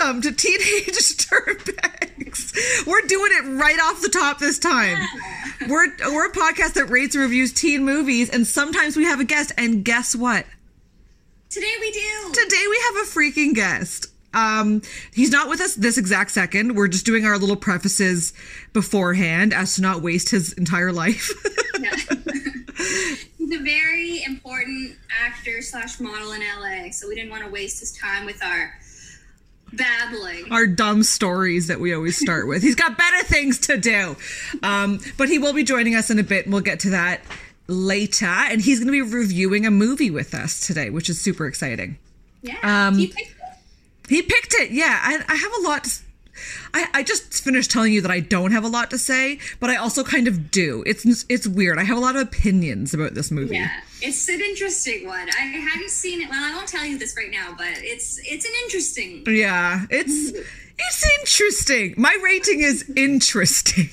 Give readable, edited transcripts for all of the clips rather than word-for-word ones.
Welcome to Teenage Dirtbags. We're doing it right off the top this time. Yeah. We're a podcast that rates and reviews teen movies, and sometimes we have a guest, and guess what? Today we do. Today we have a freaking guest. He's not with us this exact second. We're just doing our little prefaces beforehand as to not waste his entire life. Yeah. He's a very important actor / model in LA, so we didn't want to waste his time with our babbling. Our dumb stories that we always start with. He's got better things to do. But he will be joining us in a bit, and we'll get to that later. And he's going to be reviewing a movie with us today, which is super exciting. Yeah, he picked it. He picked it, yeah. I have a lot to... I just finished telling you that I don't have a lot to say, but I also kind of do. It's weird. I have a lot of opinions about this movie. Yeah, it's an interesting one. I hadn't seen it. Well, I won't tell you this right now, but it's an interesting. Yeah, it's interesting. My rating is interesting.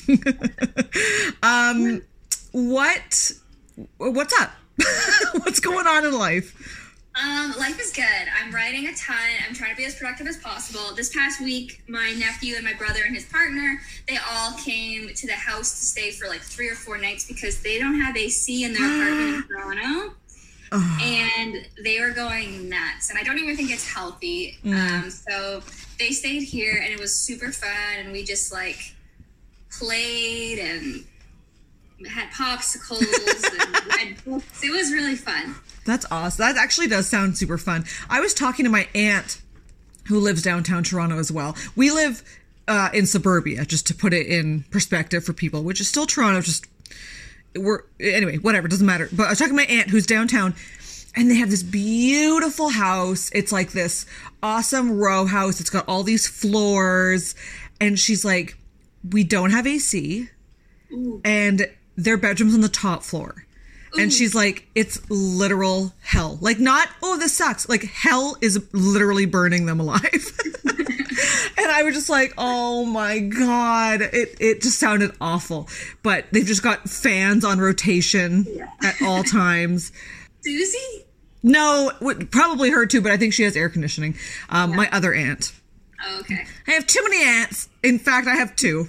What's up? What's going on in life? Life is good. I'm writing a ton. I'm trying to be as productive as possible. This past week, my nephew and my brother and his partner, they all came to the house to stay for like 3 or 4 nights because they don't have AC in their apartment in Toronto. And they were going nuts. And I don't even think it's healthy. So they stayed here and it was super fun. And we just like played and had popsicles and read books. It was really fun. That's awesome. That actually does sound super fun. I was talking to my aunt who lives downtown Toronto as well. We live in suburbia, just to put it in perspective for people, which is still Toronto. Anyway, whatever, doesn't matter. But I was talking to my aunt who's downtown, and they have this beautiful house. It's like this awesome row house. It's got all these floors. And she's like, we don't have AC. Ooh. And their bedroom's on the top floor. And she's like, it's literal hell. Like, not, oh, this sucks. Like, hell is literally burning them alive. And I was just like, oh my God. It just sounded awful. But they've just got fans on rotation at all times. Susie? No, probably her too, but I think she has air conditioning. My other aunt. Oh, okay. I have too many aunts. In fact, I have 2.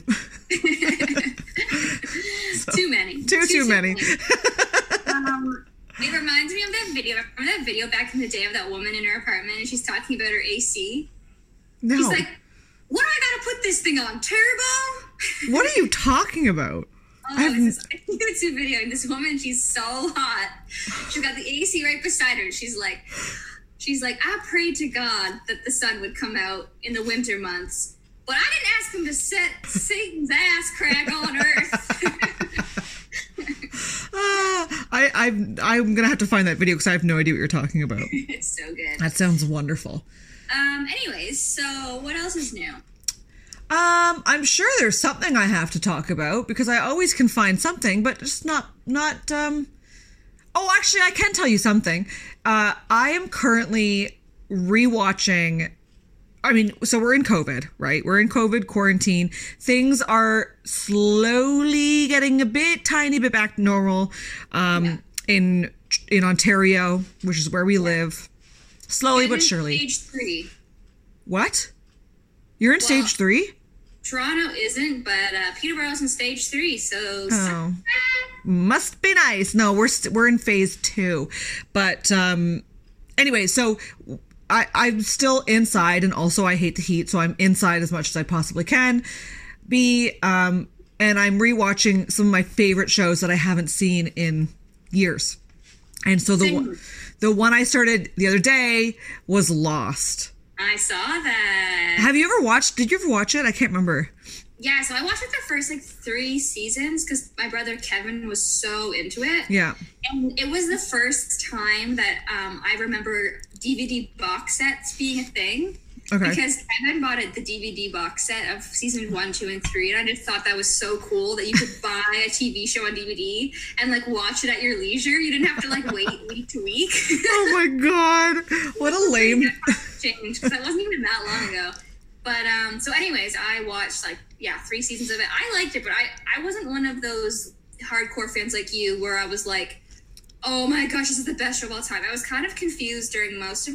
Too many. Too many. It reminds me of that video. Remember that video back in the day of that woman in her apartment and she's talking about her AC? No. She's like, what do I gotta put this thing on? Turbo? What are you talking about? It's this YouTube video and this woman, she's so hot. She's got the AC right beside her. She's like, I prayed to God that the sun would come out in the winter months, but I didn't ask him to set Satan's ass crack on earth. I'm gonna have to find that video because I have no idea what you're talking about. It's so good. That sounds wonderful. Anyways, so what else is new? I'm sure there's something I have to talk about because I always can find something, but just not. Oh, actually, I can tell you something. I am currently rewatching. I mean, so we're in COVID, right? We're in COVID quarantine. Things are slowly getting a tiny bit back to normal in Ontario, which is where we live. Slowly but surely. Stage 3. What? You're in stage 3? Toronto isn't, but Peterborough's in stage 3, so... Oh. Must be nice. No, we're in phase 2. But anyway, so... I'm still inside, and also I hate the heat, so I'm inside as much as I possibly can be. And I'm rewatching some of my favorite shows that I haven't seen in years. And so the one I started the other day was Lost. I saw that. Did you ever watch it? I can't remember. Yeah, so I watched it the first 3 seasons because my brother Kevin was so into it. Yeah. And it was the first time that I remember DVD box sets being a thing. Okay. Because Kevin bought the DVD box set of season 1, 2, and 3, and I just thought that was so cool that you could buy a TV show on DVD and watch it at your leisure. You didn't have to wait week to week. Oh my God, what a lame change because that wasn't even that long ago. But so anyways, I watched 3 seasons of it. I liked it, but I wasn't one of those hardcore fans like you where I was like, oh my gosh, this is the best show of all time. I was kind of confused during most of it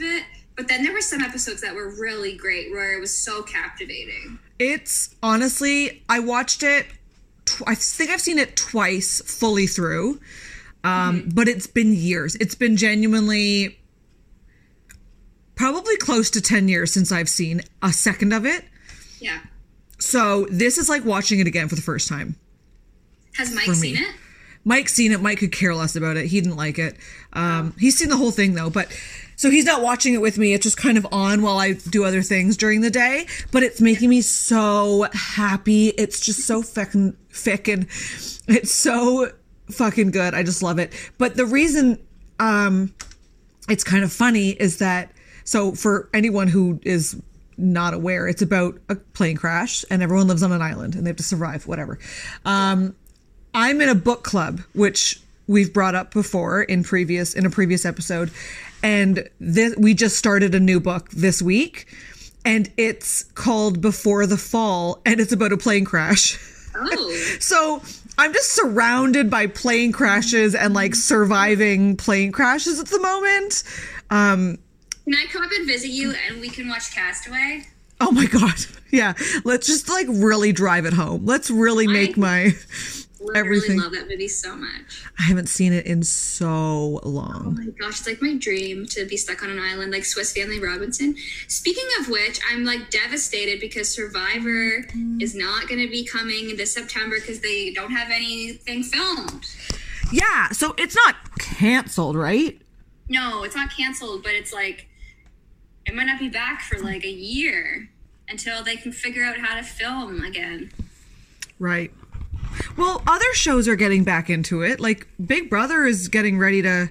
But then there were some episodes that were really great where it was so captivating. It's honestly, I watched it. I think I've seen it twice fully through. But it's been years. It's been genuinely probably close to 10 years since I've seen a second of it. Yeah. So this is like watching it again for the first time. Has Mike seen it? Mike's seen it. Mike could care less about it. He didn't like it. He's seen the whole thing though, but so he's not watching it with me. It's just kind of on while I do other things during the day, but it's making me so happy. It's just so fucking thick and it's so fucking good. I just love it. But the reason it's kind of funny is that, so for anyone who is not aware, it's about a plane crash and everyone lives on an island and they have to survive, whatever. I'm in a book club, which we've brought up before in a previous episode. And we just started a new book this week and it's called Before the Fall and it's about a plane crash. Oh. So I'm just surrounded by plane crashes and like surviving plane crashes at the moment. Can I come up and visit you and we can watch Castaway? Oh my God. Yeah. Let's just like really drive it home. Let's really make my everything. I love that movie so much. I haven't seen it in so long. Oh my gosh, it's like my dream to be stuck on an island like Swiss Family Robinson. Speaking of which, I'm like devastated because Survivor is not going to be coming this September because they don't have anything filmed. Yeah, so it's not canceled, right? No, it's not canceled, but it's like it might not be back for like a year until they can figure out how to film again. Right. Well, other shows are getting back into it. Like Big Brother is getting ready to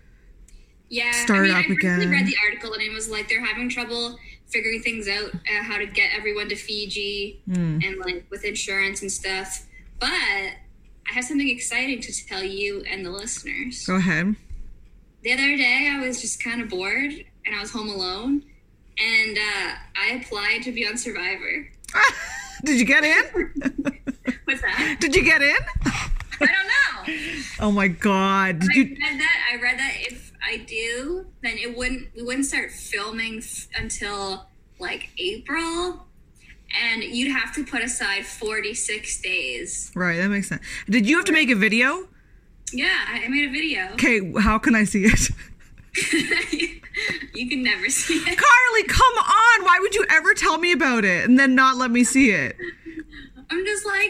start up again. I read the article and it was like they're having trouble figuring things out, how to get everyone to Fiji and like with insurance and stuff. But I have something exciting to tell you and the listeners. Go ahead. The other day I was just kind of bored and I was home alone and I applied to be on Survivor. Did you get in? What's that? Did you get in? I don't know. Oh my God! I read that if I do, then we wouldn't start filming until like April, and you'd have to put aside 46 days. Right, that makes sense. Did you have to make a video? Yeah, I made a video. Okay, how can I see it? You can never see it. Carly, come on! Why would you ever tell me about it and then not let me see it? I'm just like,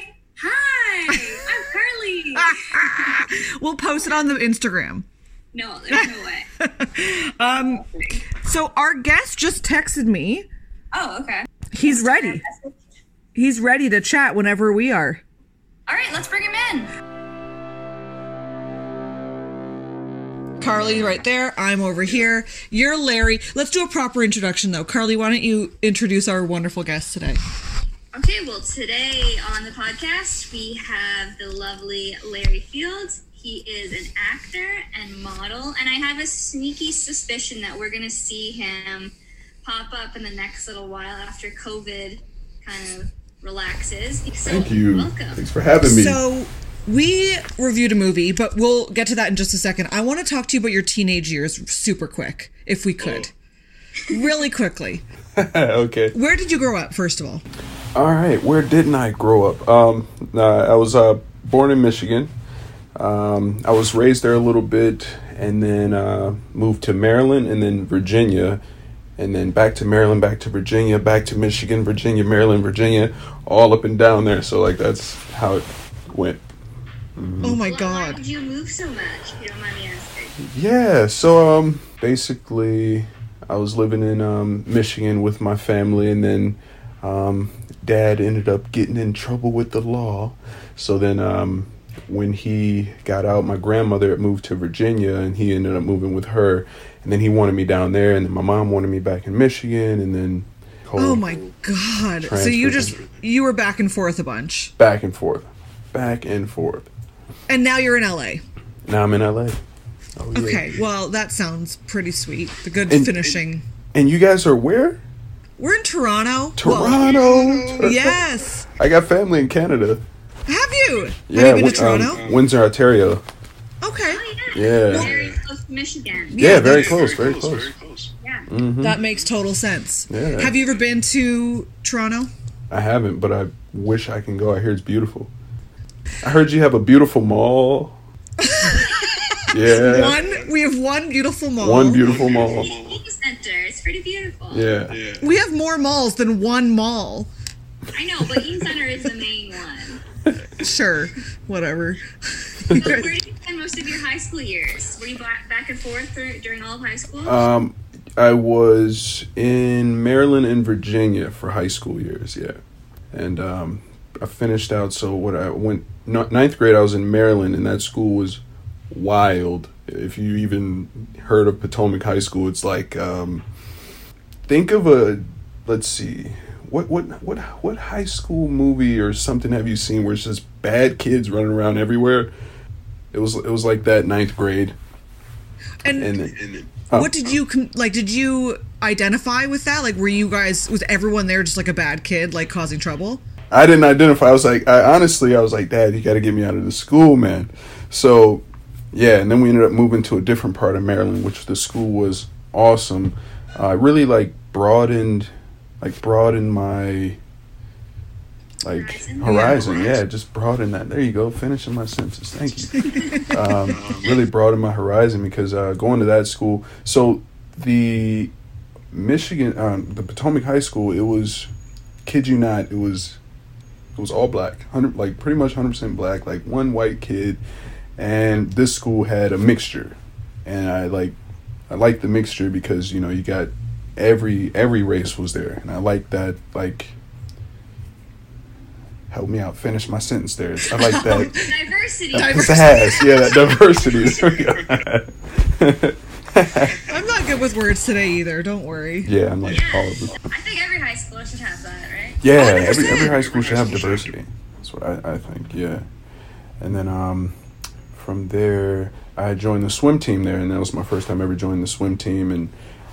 hi, I'm Carly. We'll post it on the Instagram. No, there's no way. So our guest just texted me. Oh, okay. He's ready. He's ready to chat whenever we are. All right, let's bring him in. Carly right there. I'm over here. You're Larry. Let's do a proper introduction though. Carly, why don't you introduce our wonderful guest today? Okay, well, today on the podcast, we have the lovely Larry Fields. He is an actor and model, and I have a sneaky suspicion that we're going to see him pop up in the next little while after COVID kind of relaxes. So, thank you. Welcome. Thanks for having me. So we reviewed a movie, but we'll get to that in just a second. I want to talk to you about your teenage years super quick, if we could. Really quickly. Okay. Where did you grow up, first of all? All right. Where didn't I grow up? I was born in Michigan. I was raised there a little bit and then moved to Maryland and then Virginia. And then back to Maryland, back to Virginia, back to Michigan, Virginia, Maryland, Virginia, all up and down there. So, like, that's how it went. Mm-hmm. Oh, my God. Why did you move so much, if you don't mind me asking? Yeah, so basically I was living in Michigan with my family, and then Dad ended up getting in trouble with the law. So then when he got out, my grandmother had moved to Virginia, and he ended up moving with her. And then he wanted me down there, and then my mom wanted me back in Michigan, and then... Oh, my God. So you were back and forth a bunch. Back and forth. And now you're in LA. Now I'm in LA. Oh, yeah. Okay, well, that sounds pretty sweet. The good finishing. And you guys are where? We're in Toronto. Toronto! Yes. I got family in Canada. Have you? Yeah, have you been to Toronto? Windsor, Ontario. Okay. Yeah. Very close to Michigan. Yeah, very close. Yeah, Yeah. That makes total sense. Yeah. Have you ever been to Toronto? I haven't, but I wish I can go. I hear it's beautiful. I heard you have a beautiful mall. Yeah. We have one beautiful mall. One beautiful mall. Center. It's pretty beautiful. Yeah. We have more malls than one mall. I know, but Eaton Center is the main one. Sure, whatever. So where did you spend most of your high school years? Were you back and forth during all of high school? I was in Maryland and Virginia for high school years, yeah. And I finished out, so when I went, ninth grade, I was in Maryland, and that school was wild. If you even heard of Potomac High School, it's like, think of let's see, what high school movie or something have you seen where it's just bad kids running around everywhere? It was like that ninth grade. And what did you did you identify with that? Like, was everyone there just like a bad kid, like causing trouble? I didn't identify. I was like, I was like, Dad, you got to get me out of the school, man. So, yeah, and then we ended up moving to a different part of Maryland, which the school was awesome. Really broadened my horizon. Yeah, just broadened that. There you go, finishing my sentence. Thank you. Really broadened my horizon because going to that school. So the Michigan, the Potomac High School, it was, kid you not, it was all black, pretty much 100% black, like one white kid, and this school had a mixture, and I liked the mixture because you got every race was there, and I like that. Like, help me out, finish my sentence there. I like that diversity. That diversity. I'm not good with words today either. Don't worry. Yeah, I'm like all of it. I think every high school should have that, right? Yeah, 100%. every high school should have diversity. That's what I think. Yeah, and then from there, I joined the swim team there, and that was my first time ever joining the swim team, and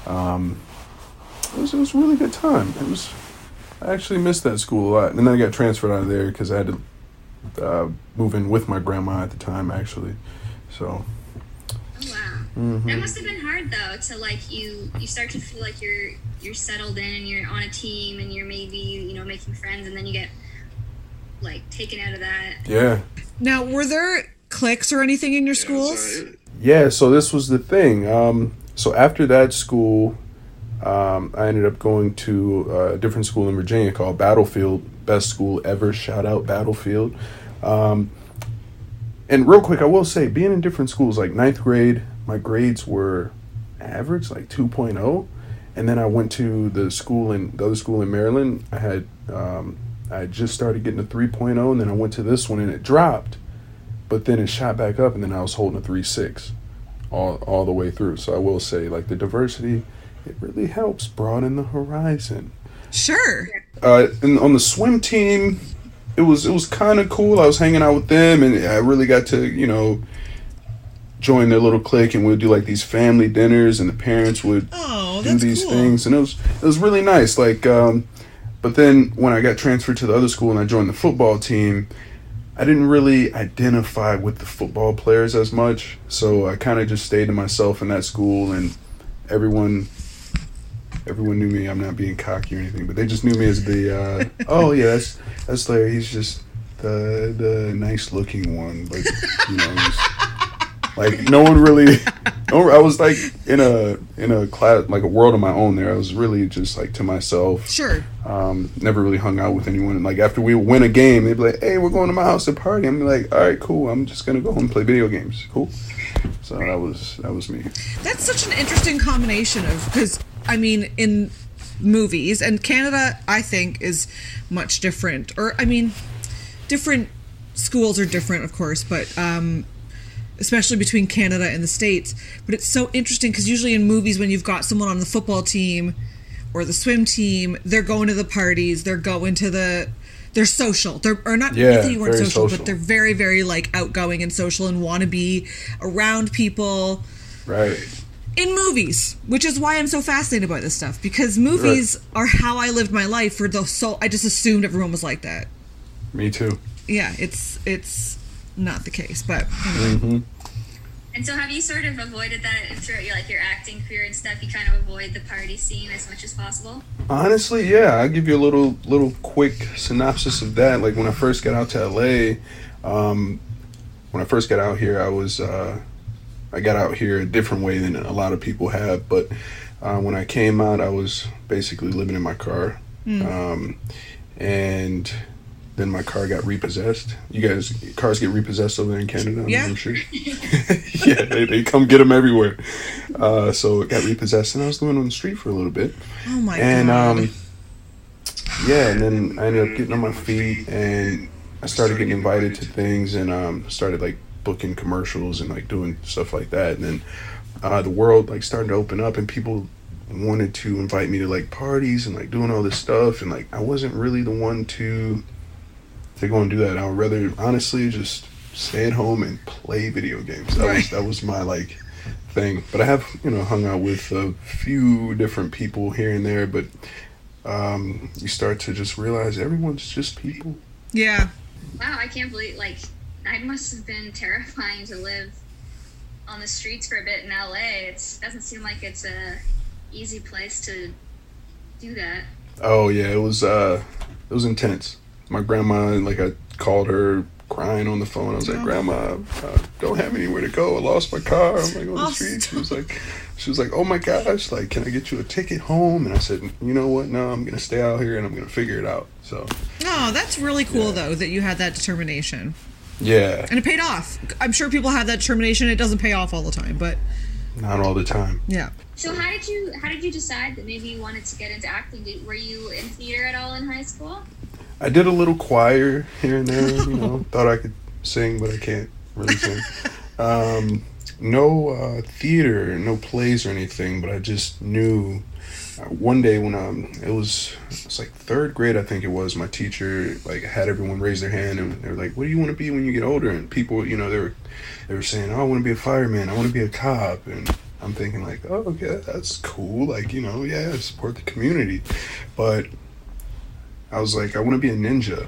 it was a really good time. I actually missed that school a lot, and then I got transferred out of there because I had to move in with my grandma at the time, actually. So. Oh wow, that must have been hard though. To you start to feel like you're settled in and you're on a team and you're maybe making friends, and then you get taken out of that. Yeah. Now, were there cliques or anything in your schools? Yeah. So this was the thing. So after that school, I ended up going to a different school in Virginia called Battlefield. Best school ever. Shout out Battlefield. And real quick, I will say, being in different schools, like ninth grade, my grades were average, like 2.0. And then I went to the other school in Maryland. I had just started getting a 3.0, and then I went to this one and it dropped. But then it shot back up, and then I was holding a 3.6 all the way through. So I will say, the diversity, it really helps broaden the horizon. Sure. And on the swim team, it was kind of cool. I was hanging out with them, and I really got to join their little clique, and we'd do these family dinners, and the parents would do these things, and it was really nice. But then when I got transferred to the other school and I joined the football team, I didn't really identify with the football players as much, so I kind of just stayed to myself in that school, and everyone knew me. I'm not being cocky or anything, but they just knew me as the oh yeah, that's Larry. He's just the nice looking one, but no one really. I was in a class, a world of my own there. I was really just to myself. Sure. Never really hung out with anyone. After we win a game, they'd be like, "Hey, we're going to my house to party." I'm like, "All right, cool. I'm just gonna go home and play video games." Cool. So that was me. That's such an interesting combination because in movies, and Canada, I think, is much different. Or different schools are different, of course, but especially between Canada and the States. But it's so interesting because usually in movies, when you've got someone on the football team or the swim team, they're going to the parties, they're social. They're not that you weren't social, but they're very, very outgoing and social and want to be around people. Right. In movies, which is why I'm so fascinated by this stuff, because movies are how I lived my life I just assumed everyone was like that. Me too. Yeah, it's not the case, but anyway. Mm-hmm. And so have you sort of avoided that throughout your acting career and stuff? You kind of avoid the party scene as much as possible? Honestly, yeah. I'll give you a little quick synopsis of that. Like when I first got out to LA, when I first got out here, I got out here a different way than a lot of people have. But when I came out, I was basically living in my car. And then my car got repossessed. Cars get repossessed over there in Canada, Yeah. I'm sure. Yeah, they come get them everywhere. So it got repossessed, and I was living on the street for a little bit. Oh my And god. yeah, and then I ended up getting on my feet, and I started getting invited to things, and started like booking commercials and like doing stuff like that. And then the world like started to open up, and people wanted to invite me to like parties and like doing all this stuff, and like I wasn't really the one to go and do that. I would rather honestly just stay at home and play video games. That was my like thing. But I have hung out with a few different people here and there, but you start to just realize everyone's just people. Yeah. Wow, I can't believe, that must have been terrifying to live on the streets for a bit in LA. It doesn't seem like it's a easy place to do that. Oh yeah, it was intense. My grandma, like I called her crying on the phone. I was like, Grandma, I don't have anywhere to go. I lost my car. I'm like on the street. She was like, oh my gosh, like, can I get you a ticket home? And I said, you know what? No, I'm gonna stay out here and I'm gonna figure it out. So. Oh, that's really cool though that you had that determination. Yeah. And it paid off. I'm sure people have that determination. It doesn't pay off all the time, but not all the time. Yeah. So how did you decide that maybe you wanted to get into acting? Were you in theater at all in high school? I did a little choir here and there, thought I could sing, but I can't really sing. No theater, no plays or anything, but I just knew one day when it was like third grade, I think it was, my teacher like had everyone raise their hand, and they were like, what do you want to be when you get older? And people, they were saying, oh, I want to be a fireman, I want to be a cop. And I'm thinking like, oh, okay, that's cool. Like, yeah, support the community. But I was like, I want to be a ninja.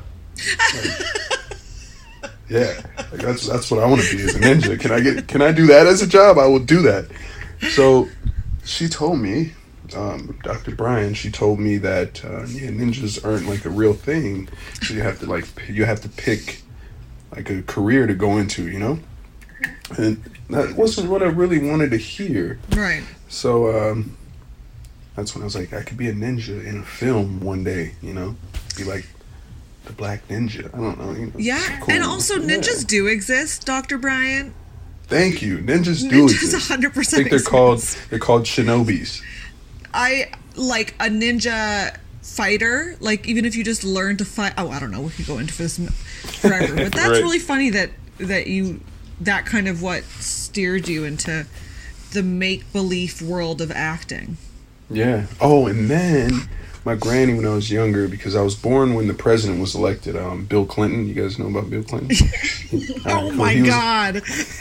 Like, yeah, like that's what I want to be, is a ninja. Can I do that as a job? I will do that. So she told me, Dr. Bryan, she told me that ninjas aren't like a real thing. So you have to pick like a career to go into, And that wasn't what I really wanted to hear. Right. So that's when I was like, I could be a ninja in a film one day, be like the Black Ninja. I don't know. Yeah, cool. and also ninjas do exist, Dr. Bryan. Thank you. Ninjas do exist. 100% I think they're called shinobis. I like a ninja fighter. Like even if you just learn to fight. Oh, I don't know. We could go into this forever, but that's Right. really funny that kind of what steered you into the make-believe world of acting. Yeah. Oh, and then my granny, when I was younger, because I was born when the president was elected, Bill Clinton. You guys know about Bill Clinton? Oh my God!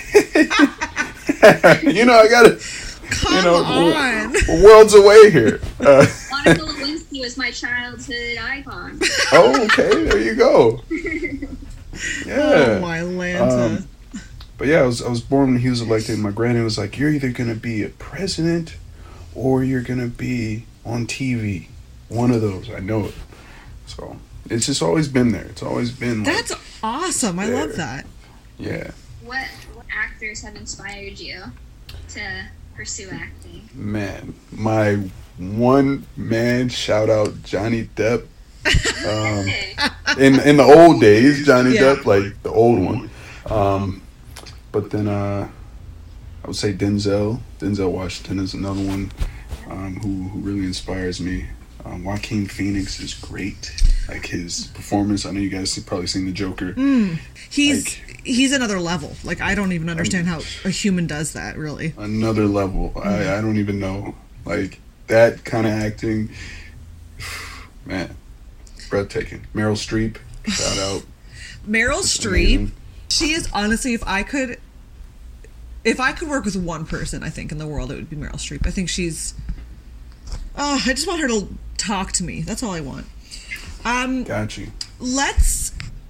I gotta. Come on. We're worlds away here. Monica Lewinsky was my childhood icon. Oh, okay. There you go. Yeah. Oh my Lanta. But yeah, I was born when he was elected. And my granny was like, "You're either gonna be a president, or you're gonna be on TV. One of those. I know it." So it's just always been there. It's always been. That's awesome. I love that. Yeah. What actors have inspired you to pursue acting? Man, my one man shout out Johnny Depp. In the old days, Johnny Depp, like the old one. But then I would say Denzel Washington is another one who really inspires me. Joaquin Phoenix is great. Like his performance, I know you guys have probably seen The Joker. He's another level. Like I don't even understand how a human does that, really. Another level. I don't even know. Like that kind of acting, man, breathtaking. Meryl Streep, shout out. Meryl Streep, she is honestly, if I could work with one person, I think in the world, it would be Meryl Streep. I think she's. Oh, I just want her to talk to me. That's all I want. Got you. Let's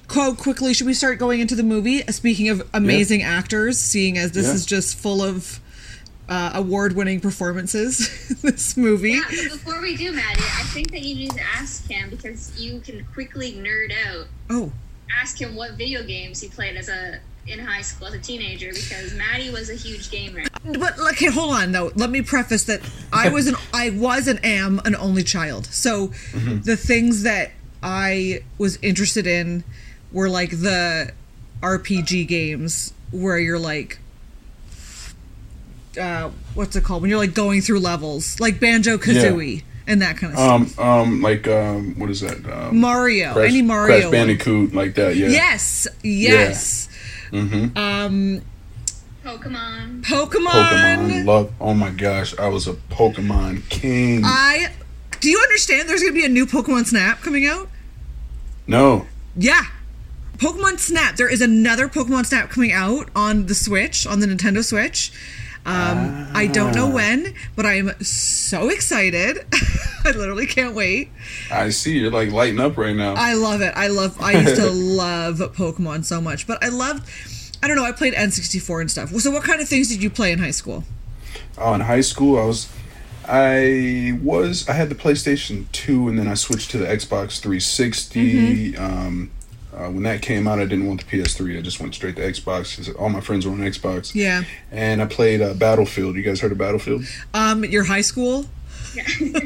quickly, should we start going into the movie? Speaking of amazing actors, seeing as this is just full of award-winning performances, this movie. Yeah, but before we do, Maddie, I think that you need to ask him, because you can quickly nerd out. Oh. Ask him what video games he played in high school as a teenager, because Maddie was a huge gamer. But okay, hold on though. Let me preface that I was and am an only child. So the things that I was interested in were like the RPG games where you're like, what's it called? When you're like going through levels, like Banjo-Kazooie and that kind of stuff. What is that? Mario. Any Mario. Crash Bandicoot, like that. Yeah. Yes. Pokemon. Love. Oh my gosh, I was a Pokemon king. Do you understand? There's gonna be a new Pokemon Snap coming out. No. Yeah. Pokemon Snap. There is another Pokemon Snap coming out on the Switch, on the Nintendo Switch. I don't know when, but I am so excited. I literally can't wait. I see you're like lighting up right now. I love it. I used to love Pokemon so much, but I don't know, I played N64 and stuff. So what kind of things did you play in high school? Oh, in high school, I had the PlayStation 2, and then I switched to the Xbox 360. When that came out, I didn't want the PS3. I just went straight to Xbox because all my friends were on Xbox. Yeah. And I played Battlefield. You guys heard of Battlefield? Your high school? Yeah.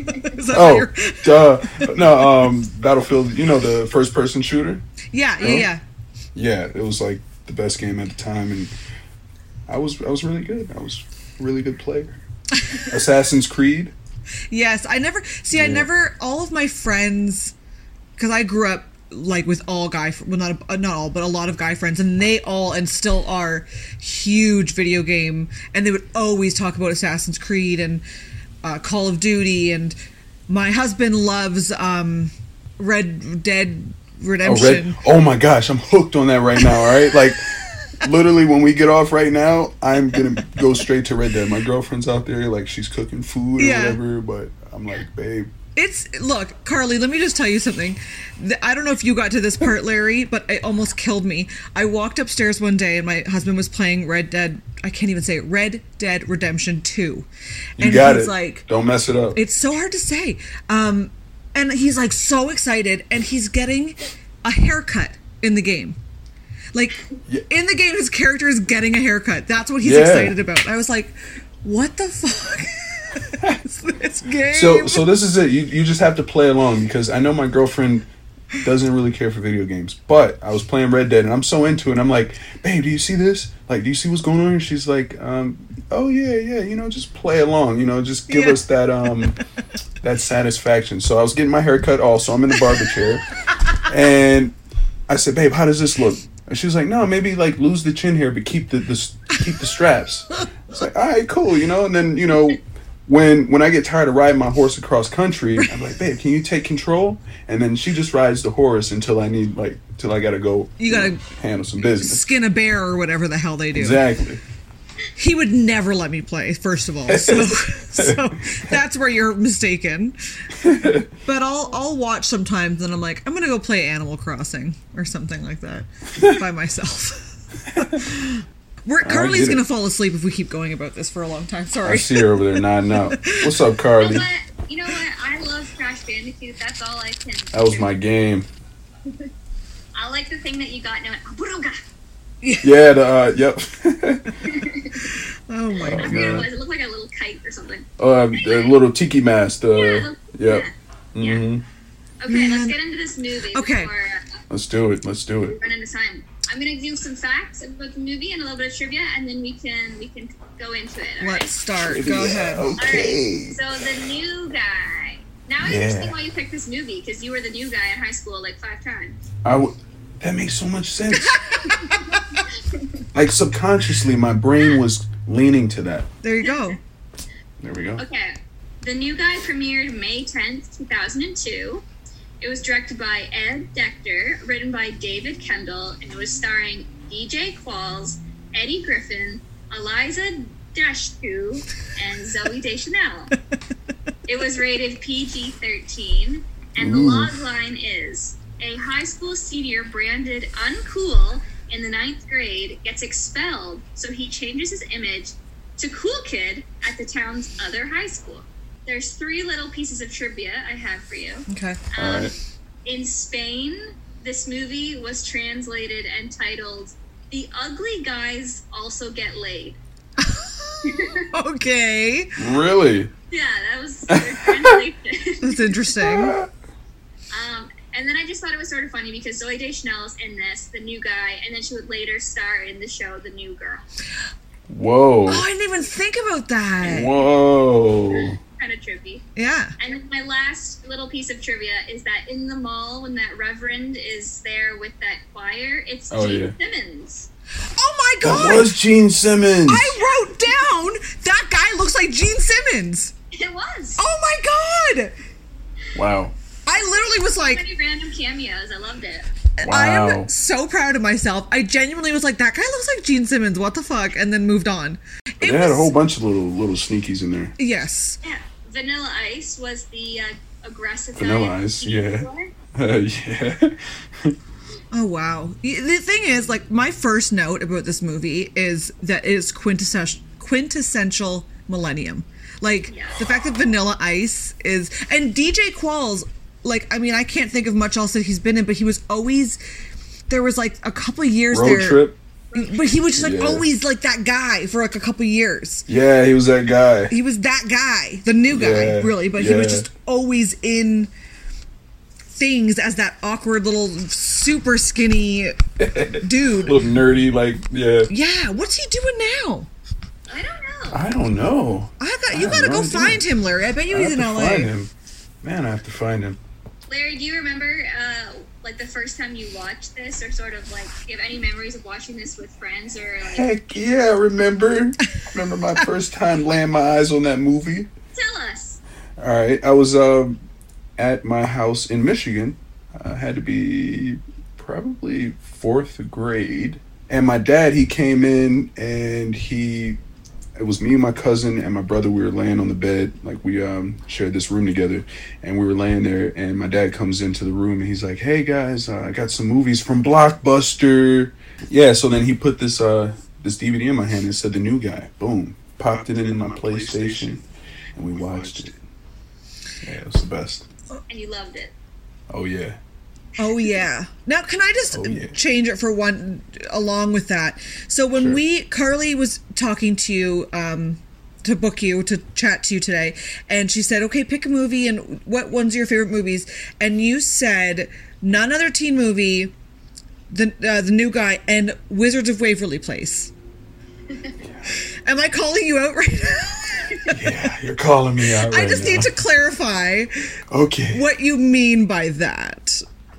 Duh. No, Battlefield, you know, the first-person shooter? Yeah. Yeah, it was like the best game at the time, and I was really good. I was a really good player. Assassin's Creed? Yes, I never, all of my friends, because I grew up like with all not all, but a lot of guy friends, and they all and still are huge video game, and they would always talk about Assassin's Creed and Call of Duty, and my husband loves Red Dead Redemption. Oh my gosh, I'm hooked on that right now, all right? Like, literally, when we get off right now, I'm going to go straight to Red Dead. My girlfriend's out there, like, she's cooking food or whatever, but I'm like, babe. Look, Carly, let me just tell you something. I don't know if you got to this part, Larry, but it almost killed me. I walked upstairs one day and my husband was playing Red Dead Redemption 2. And you got he's it. like, don't mess it up. It's so hard to say. And he's like so excited, and he's getting a haircut in the game. Like, in the game, his character is getting a haircut. That's what he's excited about. I was like, what the fuck? This game. So this is it. You just have to play along, because I know my girlfriend doesn't really care for video games, but I was playing Red Dead and I'm so into it. I'm like, babe, do you see this? Like, do you see what's going on? And she's like, oh yeah, you know, just play along, you know, just give us that that satisfaction. So I was getting my hair cut also. I'm in the barber chair, and I said, babe, how does this look? And she was like, no, maybe like lose the chin hair, but keep the straps. It's like, all right, cool, you know. And then, you know, when I get tired of riding my horse across country, I'm like, babe, can you take control? And then she just rides the horse until I gotta go. You gotta handle some business, skin a bear or whatever the hell they do. Exactly. He would never let me play, first of all. So that's where you're mistaken. But I'll watch sometimes, and I'm like, I'm gonna go play Animal Crossing or something like that by myself. Carly's gonna fall asleep if we keep going about this for a long time. Sorry. I see her over there nodding out. What's up, Carly? You know what? I love Crash Bandicoot. That's all I can. That was my game. I like the thing that you got now. Yeah. Yep. Oh my god. I forget what it was. It looked like a little kite or something. The little tiki mask. Yep. Mm-hmm. Okay, let's get into this movie. Okay. Let's do it. Run into time. I'm gonna do some facts about the movie and a little bit of trivia, and then we can go into it. Let's start. Go ahead. Okay. All right. So the new guy. Now I understand why you picked this movie, because you were the new guy in high school like 5 times. That makes so much sense. Like, subconsciously, my brain was leaning to that. There you go. There we go. Okay. The New Guy premiered May 10th, 2002. It was directed by Ed Dechter, written by David Kendall, and it was starring DJ Qualls, Eddie Griffin, Eliza Dushku, and Zooey Deschanel. It was rated PG-13, and the log line is, A high school senior branded uncool in the 9th grade gets expelled, so he changes his image to cool kid at the town's other high school. There's 3 little pieces of trivia I have for you. Okay. All right. In Spain, this movie was translated and titled "The Ugly Guys Also Get Laid." Okay. Really? Yeah, that was their translation. That's interesting. And then I just thought it was sort of funny because Zooey Deschanel's in this, the new guy, and then she would later star in the show The New Girl. Whoa. Oh, I didn't even think about that. Whoa. Kind of trippy. Yeah. And then my last little piece of trivia is that in the mall, when that reverend is there with that choir, it's Gene Simmons. Oh my God. That was Gene Simmons. I wrote down that guy looks like Gene Simmons. It was. Oh my God. Wow. I literally was like, Many random cameos. I loved it. I Wow. am so proud of myself. I genuinely was like, that guy looks like Gene Simmons. What the fuck? And then moved on. They had a whole bunch of little sneakies in there. Yes. Yeah. Vanilla Ice was the aggressive Vanilla guy. Ice, yeah. Yeah. Oh, wow. The thing is, like, my first note about this movie is that it is quintessential millennium. Like, the fact that Vanilla Ice is... And DJ Qualls, like, I mean, I can't think of much else that he's been in, but he was always... There was, like, a couple of years Road there... Trip. But he was just, like, Yeah. always, like, that guy for, like, a couple of years. Yeah, he was that guy. He was that guy. The new guy, Yeah, really. But he was yeah. just always in things as that awkward little super skinny dude. Little nerdy, like, yeah. Yeah, what's he doing now? I don't know. I don't know. You have gotta no go idea. find him, Larry. I bet you I he's have in to LA. find him. Man, I have to find him. Larry, do you remember, like, the first time you watched this, or sort of, like, do you have any memories of watching this with friends, or, like, Heck yeah, I remember. Remember my first time laying my eyes on that movie? tell us. All right, I was at my house in Michigan. I had to be probably 4th grade. And my dad, he came in and it was me and my cousin and my brother. We were laying on the bed, like we shared this room together, and we were laying there, and my dad comes into the room and he's like, "Hey guys, I got some movies from Blockbuster." Yeah, so then he put this DVD in my hand and said The New Guy. Boom. Popped it in my PlayStation and we watched it. Yeah, it was the best. And you loved it. Oh yeah. Oh yeah. Now can I just yeah. change it for one along with that? So when Sure. Carly was talking to you to book you to chat to you today, and she said, "Okay, pick a movie and what one's your favorite movies?" And you said None Other Teen Movie, the New Guy, and Wizards of Waverly Place. Am I calling you out right now? Yeah, you're calling me out right I just now. need to clarify Okay. what you mean by that.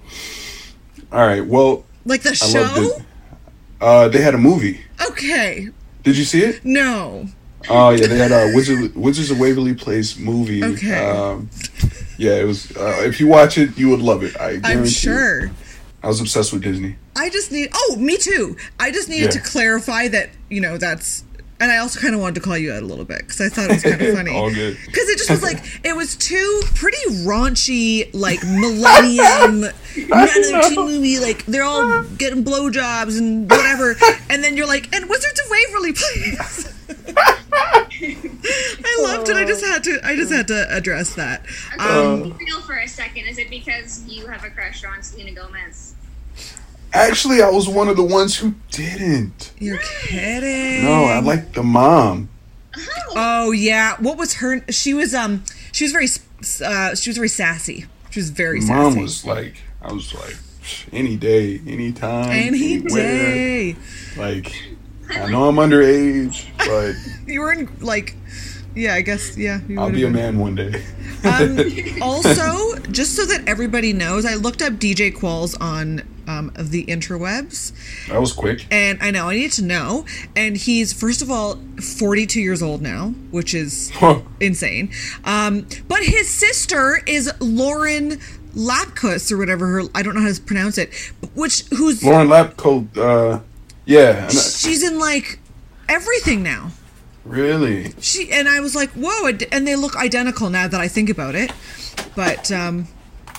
All right. Well, Like the I show? loved it. They had a movie. Okay. Did you see it? No. Oh yeah, they had a Wizards of Waverly Place movie. Okay. Yeah, it was. If you watch it, you would love it. I guarantee. I'm sure. I was obsessed with Disney. I just need. Oh, me too. I just needed to Yeah. clarify that. That's. And I also kind of wanted to call you out a little bit because I thought it was kind of funny. All good. Because it just was like it was two pretty raunchy, like millennium another teen movie. Like they're all getting blowjobs and whatever, and then you're like, and Wizards of Waverly Place. I loved it. I just had to address that. Be real for a second. Is it because you have a crush on Selena Gomez? Actually, I was one of the ones who didn't. You're kidding. No, I liked the mom. Oh yeah, what was her? She was very sassy. She was very sassy. Mom was like, I was like, any day, anytime, Any anywhere. day. Like, I know I'm underage, but You were in like, yeah, I guess yeah. You I'll would've be a been. man one day. Also, just so that everybody knows, I looked up DJ Qualls on the interwebs, That was quick. and I needed to know. And he's first of all 42 years old now, which is insane. But his sister is Lauren Lapkus or whatever I don't know how to pronounce it. Who's Lauren Lapko, yeah. she's in like everything now. Really? And I was like, whoa, and they look identical now that I think about it. But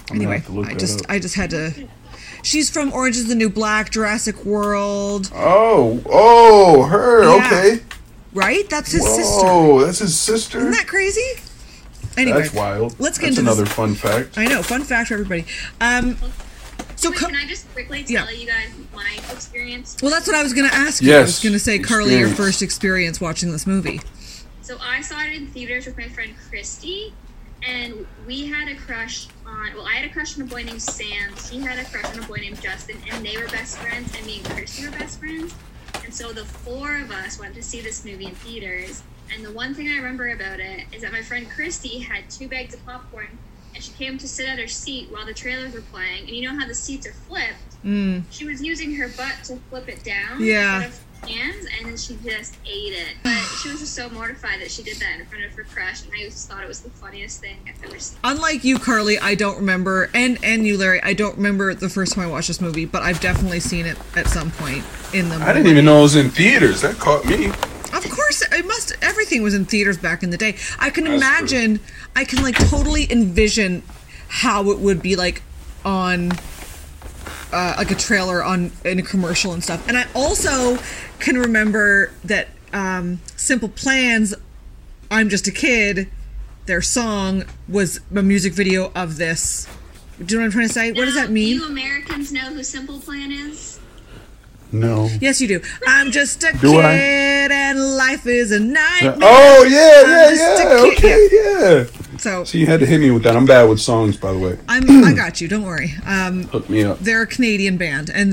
I'm gonna Anyway, have to look that up. I just had to. She's from Orange Is the New Black, Jurassic World. Her. Yeah. Okay. Right? That's his sister. Oh, that's his sister. Isn't that crazy? Anyway, That's wild. Let's get That's into another this. fun fact. I know, fun fact for everybody. So Wait, can I just quickly tell you guys my experience? well, that's what I was going to ask you. Yes, I was going to say, Carly, your experience. first experience watching this movie. So I saw it in theaters with my friend Christy, and we had a crush on. Well, I had a crush on a boy named Sam. He had a crush on a boy named Justin, and they were best friends. And me and Christy were best friends. And so the four of us went to see this movie in theaters. And the one thing I remember about it is that my friend Christy had 2 bags of popcorn, and she came to sit at her seat while the trailers were playing. And you know how the seats are flipped? She was using her butt to flip it down. Yeah. Instead of hands, and then she just ate it. But she was just so mortified that she did that in front of her crush, and I just thought it was the funniest thing I've ever seen. Unlike you, Carly, I don't remember, and you, Larry, I don't remember the first time I watched this movie, but I've definitely seen it at some point in the movie. I didn't even know it was in theaters. That caught me. Of course, everything was in theaters back in the day. I can That's imagine, I can like totally envision how it would be like on like a trailer in a commercial and stuff. And I also can remember that Simple Plan's I'm Just a Kid, their song was a music video of this. Do you know what I'm trying to say? What does that mean? Do you Americans know who Simple Plan is? No. Yes, you do. I'm just a Do I? kid and life is a nightmare. Oh, I'm just a yeah. kid. Okay, yeah. So you had to hit me with that. I'm bad with songs, by the way. I got you. Don't worry. Hook me up. They're a Canadian band, and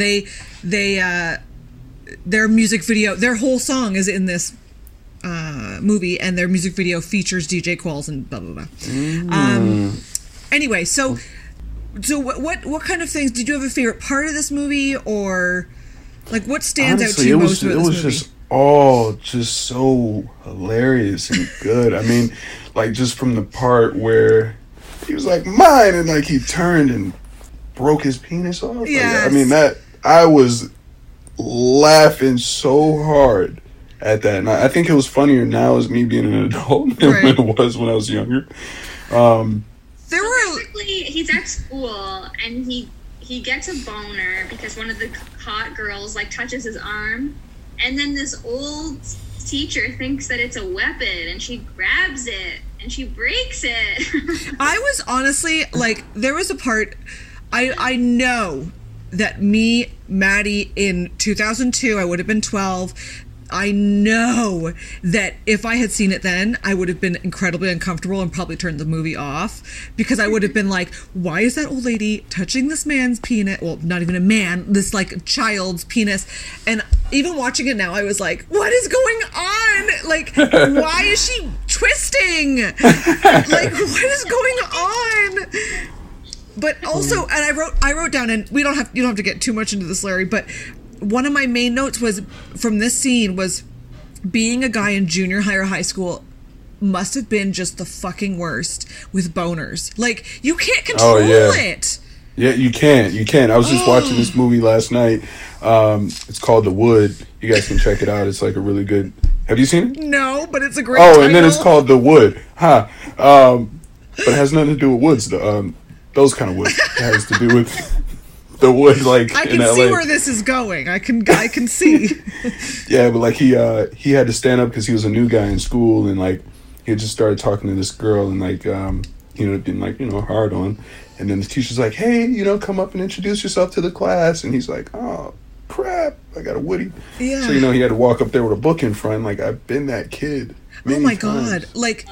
their music video, their whole song is in this movie, and their music video features DJ Qualls and blah blah blah. Anyway, so what kind of things did you have a favorite part of this movie, or like what stands out to you most about this movie? It was just all just so hilarious and good. I mean, like just from the part where he was like mine, and like he turned and broke his penis off. Yes. Like, I mean that I was laughing so hard at that, and I think it was funnier now as me being an adult than Right. when it was when I was younger. There were Basically, he's at school, and he gets a boner because one of the hot girls like touches his arm, and then this old teacher thinks that it's a weapon, and she grabs it and she breaks it. I was honestly like, there was a part I know that me, Maddie, in 2002, I would have been 12. I know that if I had seen it then, I would have been incredibly uncomfortable and probably turned the movie off, because I would have been like, why is that old lady touching this man's penis? Well, not even a man, this like child's penis. And even watching it now, I was like, what is going on? Like, why is she twisting? Like, what is going on? But also, and I wrote down, and you don't have to get too much into this, Larry, but one of my main notes was from this scene was being a guy in junior high or high school must have been just the fucking worst with boners. Like, you can't control it. Yeah, you can't. I was just watching this movie last night. It's called The Wood. You guys can check it out. It's like a really good. Have you seen it? No, but it's a great title. And then it's called The Wood. But it has nothing to do with woods. Those kind of woods. It has to do with the wood, like I in can LA. see where this is going. I can see. Yeah, but like he had to stand up because he was a new guy in school, and like he had just started talking to this girl, and like getting like hard on, and then the teacher's like, hey, come up and introduce yourself to the class, and he's like, oh crap, I got a woody. Yeah. So he had to walk up there with a book in front. Like, I've been that kid. Oh my times. God! Like.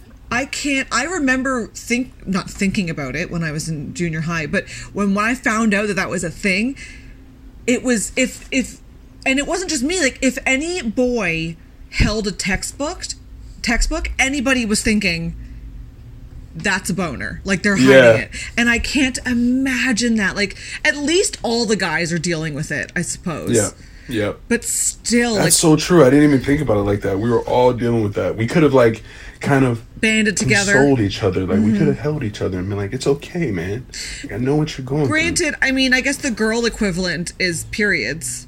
I remember not thinking about it when I was in junior high, but when I found out that was a thing, it was and it wasn't just me, like if any boy held a textbook, anybody was thinking that's a boner. Like they're hiding it. And I can't imagine that. Like at least all the guys are dealing with it, I suppose. Yeah. Yeah. But still, that's so true. I didn't even think about it like that. We were all dealing with that. We could have like kind of banded together, consoled each other. Like we could have held each other and been like, "It's okay, man. I know what you're going through." Granted, I mean, I guess the girl equivalent is periods.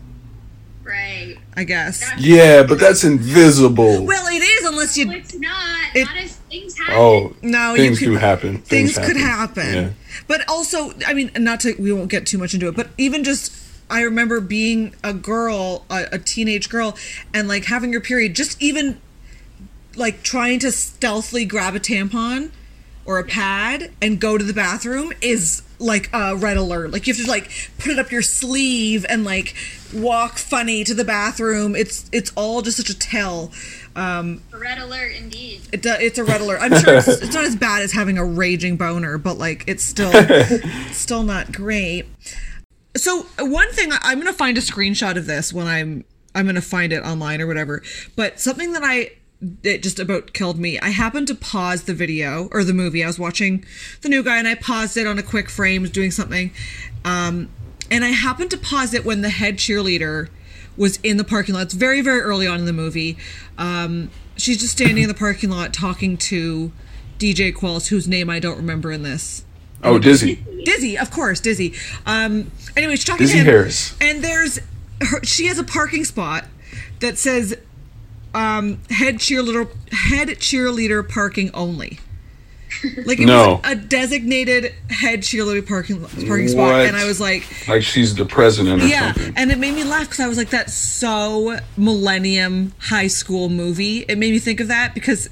Right. I guess. Yeah, but that's invisible. Well, it is unless you. No, it's not. It- Not if Things happen. Oh, No, things you could, do happen. Things could happen. Yeah. But also, I mean, we won't get too much into it, but even just, I remember being a girl, a teenage girl, and like having your period, just even like trying to stealthily grab a tampon or a pad and go to the bathroom is like a red alert. Like you have to like put it up your sleeve and like walk funny to the bathroom. It's all just such a tell. A red alert, indeed. It's a red alert. I'm sure it's not as bad as having a raging boner, but like it's still not great. So one thing, I'm gonna find a screenshot of this when I'm gonna find it online or whatever. But something that it just about killed me. I happened to pause the video or the movie. I was watching The New Guy and I paused it on a quick frame, doing something, and I happened to pause it when the head cheerleader was in the parking lot. It's very, very early on in the movie. She's just standing in the parking lot talking to DJ Qualls, whose name I don't remember in this. Oh, Dizzy. Dizzy, of course, Dizzy. Anyway, she's talking Dizzy to him. Harris. And she has a parking spot that says head cheerleader parking only. Like it was a designated head cheerleader parking spot, What? and I was like she's the president or something. and it made me laugh because I was like, that's so millennium high school movie. It made me think of that because,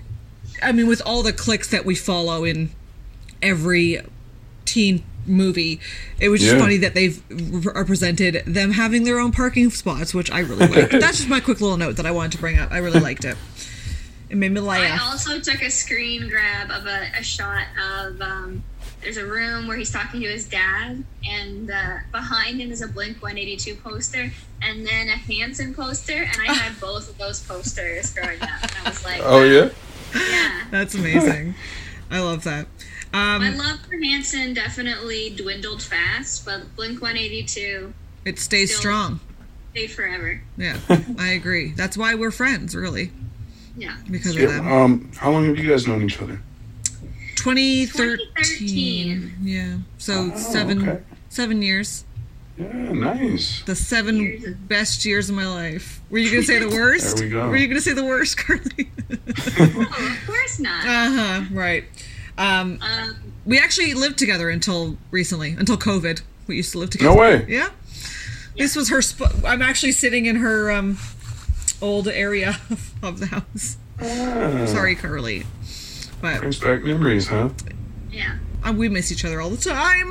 I mean, with all the cliques that we follow in every teen movie, it was just funny that they've represented them having their own parking spots, which I really liked. That's just my quick little note that I wanted to bring up. I really liked it. It made me laugh. I also took a screen grab of a shot of there's a room where he's talking to his dad, and behind him is a Blink-182 poster and then a Hanson poster, and I had both of those posters growing up, and I was like, Oh yeah. yeah. That's amazing. I love that. My love for Hanson definitely dwindled fast, but Blink-182 It stays Still- strong. stayed forever. Yeah, I agree. That's why we're friends, really, Yeah. because of Yeah. them. How long have you guys known each other? 2013. Yeah. So okay. 7 years. Yeah, nice. The 7 best years of my life. Were you gonna say the worst? There we go. Were you gonna say the worst, Carly? Oh, of course not. Right. We actually lived together until recently, until COVID. We used to live together. No way. Yeah. This was her. I'm actually sitting in her old area of the house. Sorry, Carly. But Brings back memories, huh? Yeah. we miss each other all the time.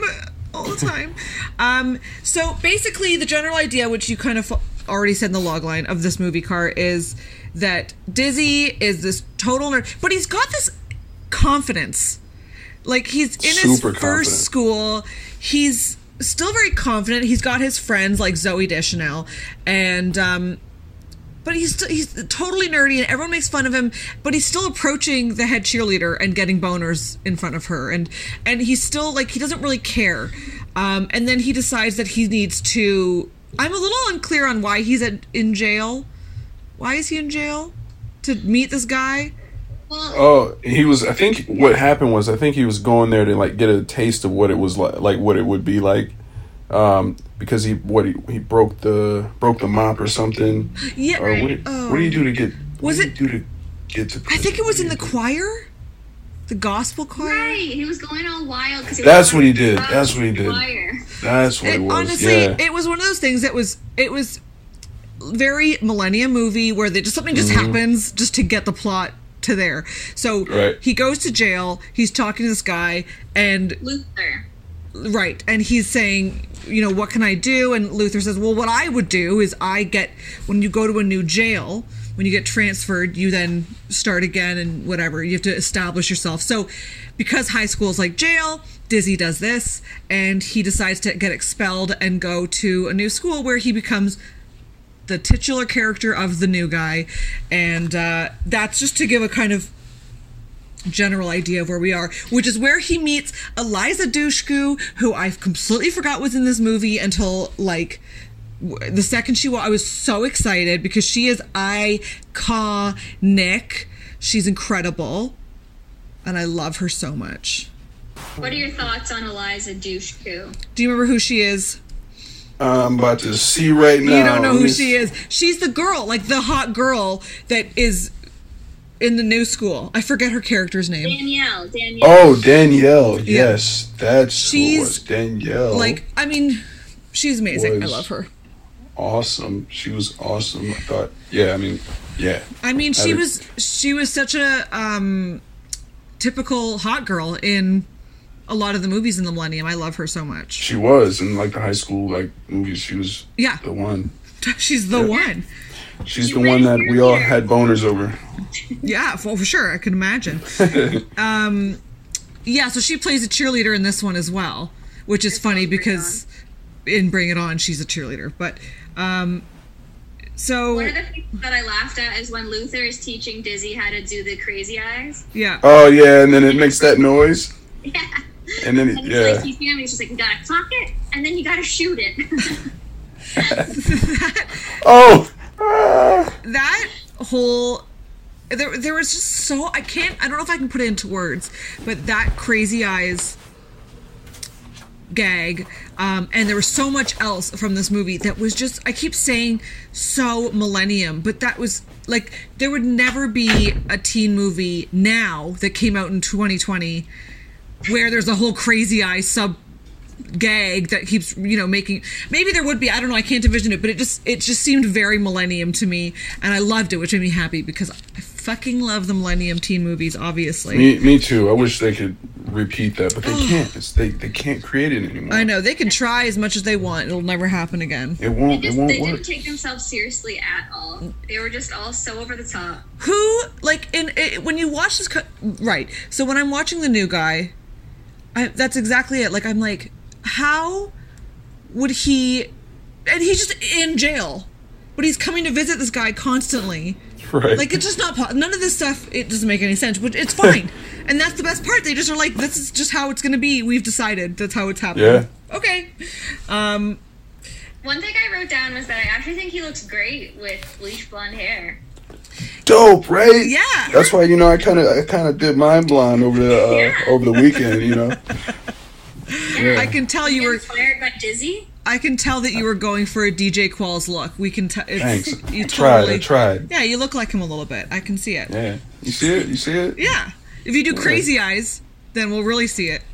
So basically, the general idea, which you kind of already said in the logline of this movie, Car, is that Dizzy is this total nerd, but he's got this confidence. Like, he's in his Super first confident. school. He's still very confident. He's got his friends like Zoe Deschanel, and but he's totally nerdy, and everyone makes fun of him. But he's still approaching the head cheerleader and getting boners in front of her, and he's still like, he doesn't really care. And then he decides that he needs to. I'm a little unclear on why he's in jail. Why is he in jail? To meet this guy? Well, Oh, he was. I think what happened was, I think he was going there to like get a taste of what it was like what it would be like, because he broke the mop or something. Yeah. Or what do you do to get? Was what it- do you do to get to? I think it was in the prison? choir, the gospel choir. right. He was going all wild because That's what he did. That's what he did. Choir. That's what it was. Honestly, yeah. it was one of those things that was very millennium movie where something just happens just to get the plot to there. So Right. he goes to jail. He's talking to this guy, and Luther. right, and he's saying, what can I do? And Luther says, well, what I would do is when you go to a new jail, when you get transferred, you then start again and whatever. You have to establish yourself. So because high school is like jail, Dizzy does this, and he decides to get expelled and go to a new school where he becomes the titular character of the new guy. And that's just to give a kind of general idea of where we are, which is where he meets Eliza Dushku, who I completely forgot was in this movie until like the second I was so excited because she is iconic. She's incredible, and I love her so much. What are your thoughts on Eliza Dushku? Do you remember who she is? I'm about to see right now. You don't know Let who me she is. She's the girl, like the hot girl that is in the new school. I forget her character's name. Danielle. Oh, Danielle. Yes, that's who it was. She's Danielle. like, I mean, she's amazing. I Was- love her. Awesome. She was awesome. I thought. Yeah. I mean. Yeah. I mean, she would- was such a typical hot girl in a lot of the movies in the Millennium. I love her so much. She was in like the high school like movies. She was Yeah. the one. She's the one. She's You the one that went we all here. had boners over. Yeah, for sure. I can imagine. Yeah, so she plays a cheerleader in this one as well, which is funny because in Bring It On, she's a cheerleader. But so One of the things that I laughed at is when Luther is teaching Dizzy how to do the crazy eyes. yeah, Oh yeah, and then it makes that noise, Yeah. and then And he's yeah. like teaching him, he's just like, you gotta clock it, and then you gotta shoot it. Oh. Ah. that whole there was just so I don't know if I can put it into words, but that crazy eyes gag, and there was so much else from this movie that was just, I keep saying so Millennium, but that was like, there would never be a teen movie now that came out in 2020 where there's a whole crazy eye sub gag that keeps, making, maybe there would be, I don't know, I can't envision it, but it just seemed very Millennium to me, and I loved it, which made me happy because I fucking love the Millennium teen movies, obviously. Me too. I wish they could repeat that, but they can't. They can't create it anymore. I know, they can try as much as they want, it'll never happen again. It won't. It won't They work. didn't take themselves seriously at all. They were just all so over the top. Who, like, when you watch this, right, so when I'm watching the new guy, that's exactly it, like, I'm like, how would he, and he's just in jail, but he's coming to visit this guy constantly. Right. Like, it's just not, none of this stuff, it doesn't make any sense, but it's fine. And that's the best part. They just are like, this is just how it's going to be. We've decided that's how it's happening. Yeah. Okay. One thing I wrote down was that I actually think he looks great with bleach blonde hair. Dope, right? Yeah. That's why I kind of did Mind Blonde over the weekend. Yeah. I can tell you were, Inspired by Dizzy? I can tell that you were going for a DJ Qualls look. We can tell. Thanks. You I tried. Yeah, you look like him a little bit. I can see it. Yeah. You see it? You see it? Yeah. If you do crazy eyes, then we'll really see it.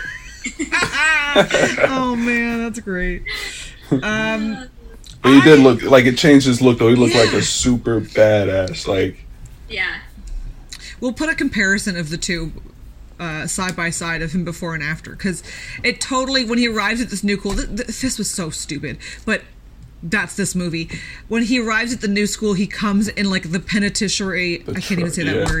Oh man, that's great. But he did look like it changed his look though. He looked like Yeah. a super badass. Like Yeah. We'll put a comparison of the two side by side of him before and after, because it totally, when he arrives at this new school, this was so stupid, but that's this movie. When he arrives at the new school, he comes in like the penitentiary. I can't even say that yeah. word.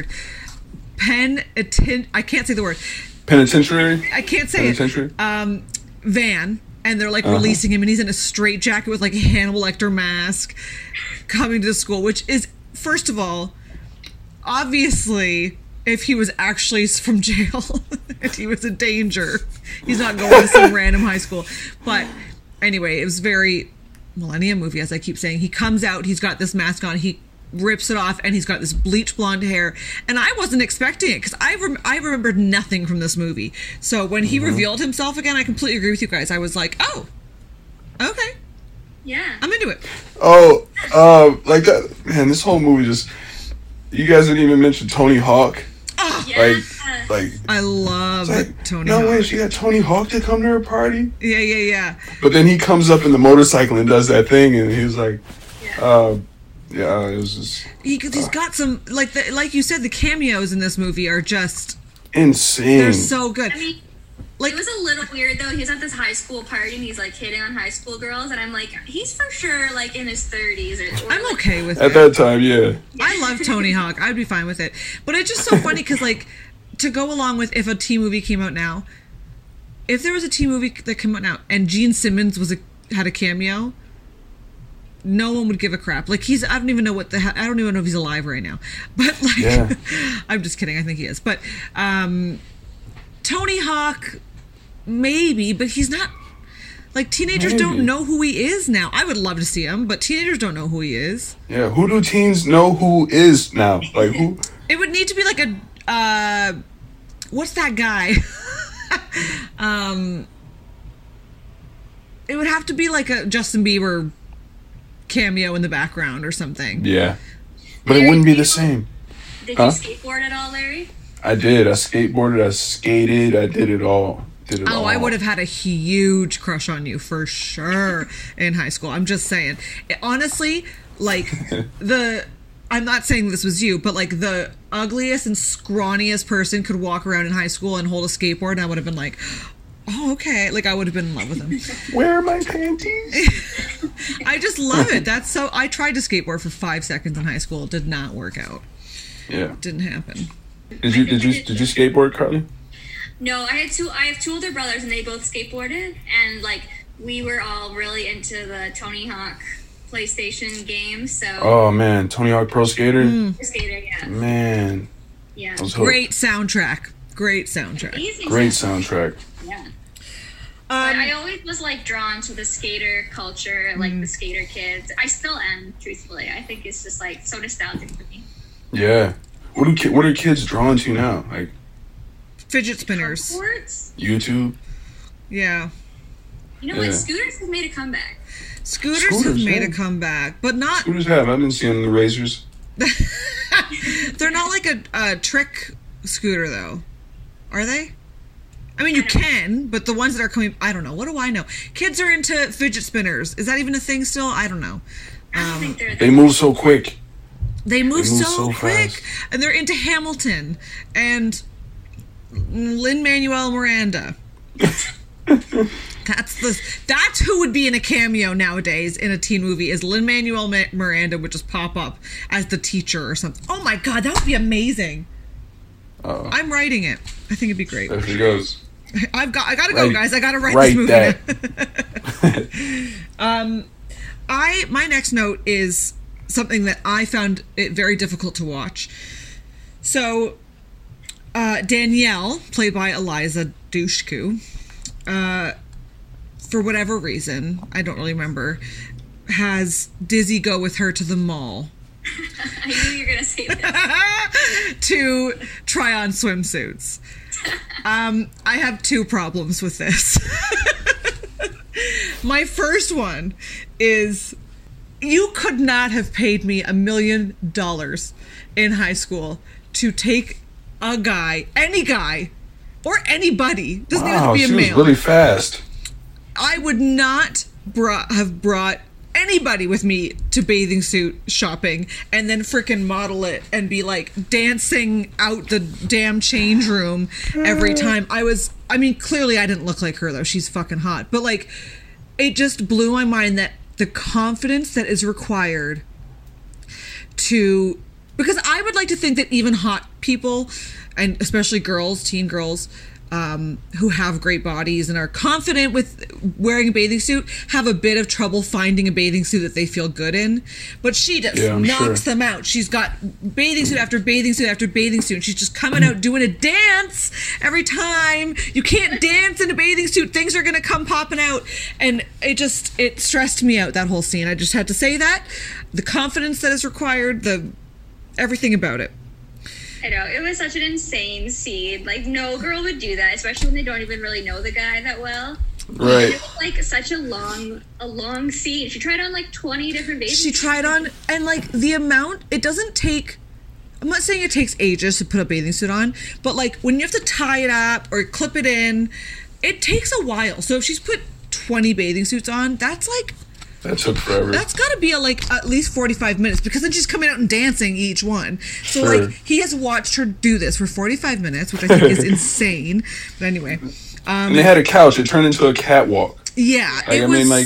I can't say the word. penitentiary. I can't say Penitentiary. it. Van, and they're like releasing him, and he's in a straitjacket with like a Hannibal Lecter mask, coming to the school, which is, first of all, obviously, if he was actually from jail, if he was a danger, he's not going to some random high school. But anyway, it was very Millennium movie, as I keep saying. He comes out, he's got this mask on, he rips it off, and he's got this bleach blonde hair, and I wasn't expecting it because I remembered nothing from this movie. So when he revealed himself again, I completely agree with you guys. I was like, oh, okay, Yeah. I'm into it. Like that. Man, this whole movie just. You guys didn't even mention Tony Hawk. Yeah. Like. I love Like, Tony no Hawk. way, she got Tony Hawk to come to her party. Yeah. But then he comes up in the motorcycle and does that thing, and he's like, yeah, it was just He's got some, like you said, the cameos in this movie are just, insane. they're so good. I mean, Like, it was a little weird though. He was at this high school party and he's like hitting on high school girls, and I'm like, he's for sure like in his 30s or I'm like, okay with At it. that time, yeah. I love Tony Hawk. I'd be fine with it. But it's just so funny because, like, to go along with if a teen movie came out now, if there was a teen movie that came out now and Gene Simmons had a cameo, no one would give a crap. Like, I don't even know I don't even know if he's alive right now. But, like, Yeah. I'm just kidding. I think he is. But Tony Hawk, maybe, but he's not. Like, teenagers don't Maybe. know who he is now. I would love to see him, but teenagers don't know who he is. Yeah, who do teens know who is now? Like, who? It would need to be like a what's that guy? It would have to be like a Justin Bieber cameo in the background or something. Yeah. But it wouldn't be the same. Did Huh? you skateboard at all, Larry? I did. I skateboarded. I skated. I did it all. Oh, I would have had a huge crush on you for sure in high school. I'm just saying. Honestly, like I'm not saying this was you, but like the ugliest and scrawniest person could walk around in high school and hold a skateboard, and I would have been like, oh, okay. Like I would have been in love with him. Where are my panties? I just love it. I tried to skateboard for 5 seconds in high school. It did not work out. Yeah. Didn't happen. Did you skateboard, Carly? No, I have two older brothers, and they both skateboarded, and like we were all really into the Tony Hawk PlayStation game. So Oh man, Tony Hawk Pro Skater. skater, yeah, Man, yeah, I was hooked. Great soundtrack. Great soundtrack. amazing. Great soundtrack. Yeah. But I always was like drawn to the skater culture, like the skater kids. I still am, truthfully. I think it's just like so nostalgic for me. Yeah. What are kids drawn to now? Like Fidget spinners. Sports, YouTube. Yeah. you know, like Yeah. scooters have made a comeback. Scooters have made yeah. a comeback, but not. Scooters have. I've been seeing the razors. They're not like a trick scooter though, are they? I mean, you can, but the ones that are coming, I don't know. What do I know? Kids are into fidget spinners. Is that even a thing still? I don't know. I don't think they're. They move so quick. They move move so so quick, fast. and they're into Hamilton and Lin-Manuel Miranda. That's who would be in a cameo nowadays in a teen movie. Is Lin-Manuel Miranda would just pop up as the teacher or something. Oh my god, that would be amazing. I'm writing it. I think it'd be great. There she goes. I gotta go, guys. I gotta write Write this movie. that. My next note is something that I found it very difficult to watch. So, Danielle, played by Eliza Dushku, for whatever reason, I don't really remember, has Dizzy go with her to the mall I knew you were gonna say that. to try on swimsuits. I have two problems with this. My first one is you could not have paid me $1 million in high school to take a guy, any guy, or anybody, doesn't even have Wow, to be a she was male. really fast. I would not have brought anybody with me to bathing suit shopping and then freaking model it and be like dancing out the damn change room every time. I mean, clearly I didn't look like her though. She's fucking hot. But like, it just blew my mind that the confidence that is required to, because I would like to think that even hot people, and especially girls, teen girls, who have great bodies and are confident with wearing a bathing suit, have a bit of trouble finding a bathing suit that they feel good in. But she just Yeah, I'm knocks sure. them out. She's got bathing suit after bathing suit after bathing suit. And she's just coming out doing a dance every time. You can't dance in a bathing suit. Things are going to come popping out. And it stressed me out, that whole scene. I just had to say that. The confidence that is required, everything about it. I know, it was such an insane scene. Like, no girl would do that, especially when they don't even really know the guy that well. And Right. it was like such a long scene. She tried on like 20 different babies. She tried on, and like the amount, it doesn't take, I'm not saying it takes ages to put a bathing suit on, but like when you have to tie it up or clip it in, it takes a while. So if she's put 20 bathing suits on, that's like, That took forever. that's got to be like at least 45 minutes, because then she's coming out and dancing each one. So Sure. like he has watched her do this for 45 minutes, which I think is insane. But anyway, and they had a couch. It turned into a catwalk. yeah, Like, it I was. mean, like,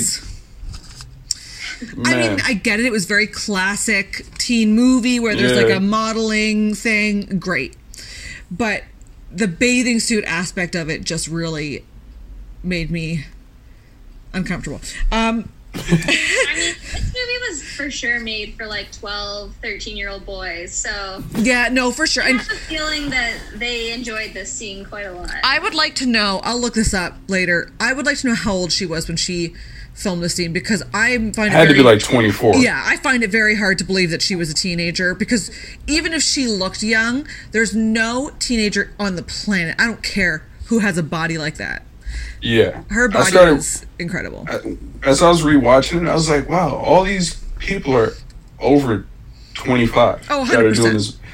I man. mean, I get it. It was very classic teen movie where there's like Yeah. a modeling thing. Great. But the bathing suit aspect of it just really made me uncomfortable. I mean, this movie was for sure made for like 12, 13-year-old boys. So Yeah, no, for sure. I And have a feeling that they enjoyed this scene quite a lot. I would like to know, I'll look this up later. I would like to know how old she was when she filmed this scene, because I find it Had to very, be like 24. yeah, I find it very hard to believe that she was a teenager, because even if she looked young, there's no teenager on the planet, I don't care who has a body like that. Yeah. Her I body started- is incredible. As I was rewatching it, I was like, wow, all these people are over 25. Oh, that are 100%. doing this.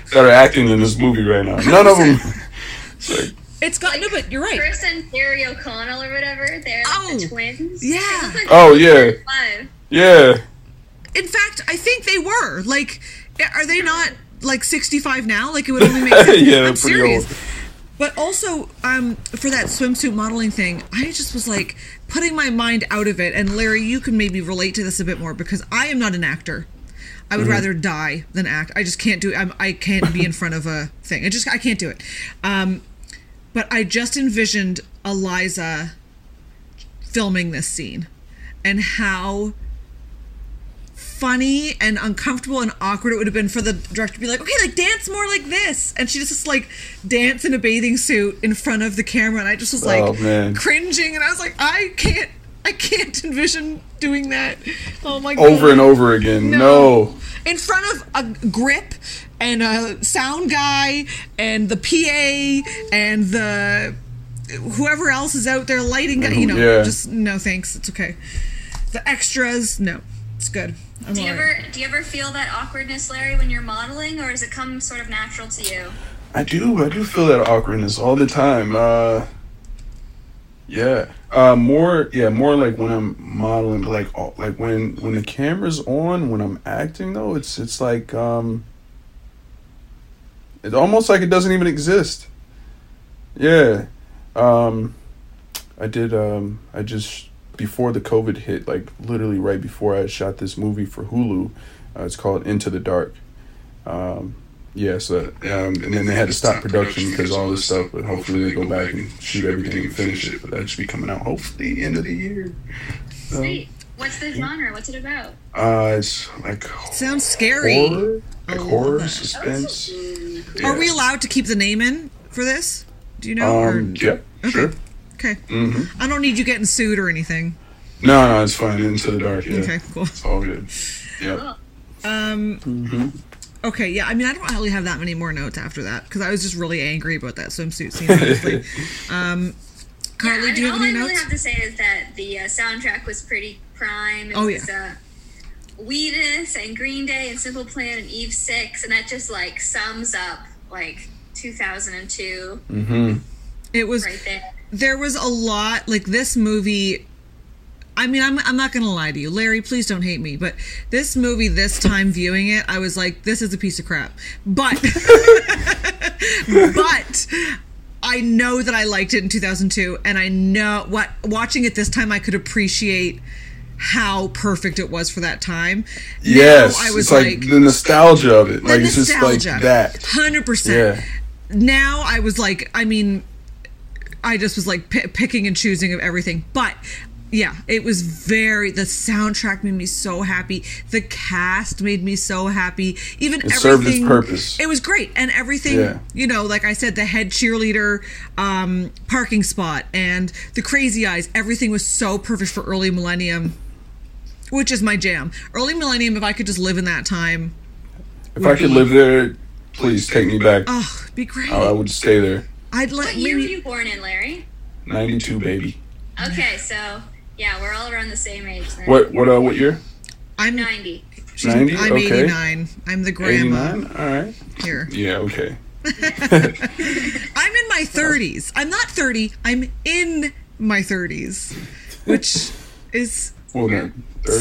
that are acting in this movie right now. None of them. It's like, It's got no, but you're right. Chris and Jerry O'Connell or whatever, they're like the twins. Yeah. They look like oh they're yeah, 35. yeah. In fact, I think they were. Like, are they not like 65 now? Like, it would only make sense. Yeah, they're I'm pretty serious. old. But also, for that swimsuit modeling thing, I just was like putting my mind out of it. And Larry, you can maybe relate to this a bit more because I am not an actor. I would rather die than act. I just can't do it. I can't be in front of a thing. I can't do it. But I just envisioned Eliza filming this scene and how funny and uncomfortable and awkward it would have been for the director to be like, okay, like dance more like this, and she just like dance in a bathing suit in front of the camera, and I just was like cringing, and I was like, I can't envision doing that. Oh my god. Over and over again. No. In front of a grip and a sound guy and the PA and the whoever else is out there lighting, just no thanks, it's okay. The extras, no, it's good. Do you ever feel that awkwardness, Larry, when you're modeling, or does it come sort of natural to you? I do feel that awkwardness all the time. More like when I'm modeling, like when the camera's on, when I'm acting though, it's like it's almost like it doesn't even exist. Yeah. I just before the COVID hit, like literally right before I shot this movie for Hulu, it's called Into the Dark. And then they had to stop production because all this stuff, but hopefully they go back and shoot everything and finish it. But that should be coming out hopefully end of the year. Sweet. What's the genre? What's it about? It's like sounds scary. Horror, suspense. Yeah. Are we allowed to keep the name in for this? Do you know? Yeah, okay. Sure. Okay. I don't need you getting sued or anything. No, it's fine. Into the Dark. Yeah. Okay, cool. It's all good. Yeah. Okay, yeah. I mean, I don't really have that many more notes after that because I was just really angry about that swimsuit scene. Honestly. Carly, do you have any notes? All I really have to say is that the soundtrack was pretty prime. It was Wheatus and Green Day and Simple Plan and Eve 6, and that just like sums up like 2002. It was right there. There was a lot like this movie. I mean, I'm not gonna lie to you, Larry. Please don't hate me, but this movie, this time viewing it, I was like, this is a piece of crap. But, but I know that I liked it in 2002, and I know watching it this time, I could appreciate how perfect it was for that time. Yes, now, I was it's like the nostalgia of it. Like it's just like that. 100%. Yeah. Now I was like, I mean, I just was like picking and choosing of everything, but yeah, it was the soundtrack made me so happy. The cast made me so happy. Even it served its purpose. It was great. And everything, like I said, the head cheerleader, parking spot, and the crazy eyes, everything was so perfect for early millennium, which is my jam. Early millennium, if I could just live in that time. If I could live there, please take me back. Oh, it'd be great. I would stay there. What year were you born in, Larry? 92, baby. Okay, so yeah, we're all around the same age then. What year? I'm 90. 90? I'm okay. 89. I'm the grandma. 89? All right. Here. Yeah, okay. I'm in my 30s. I'm not 30. I'm in my 30s, which is 31?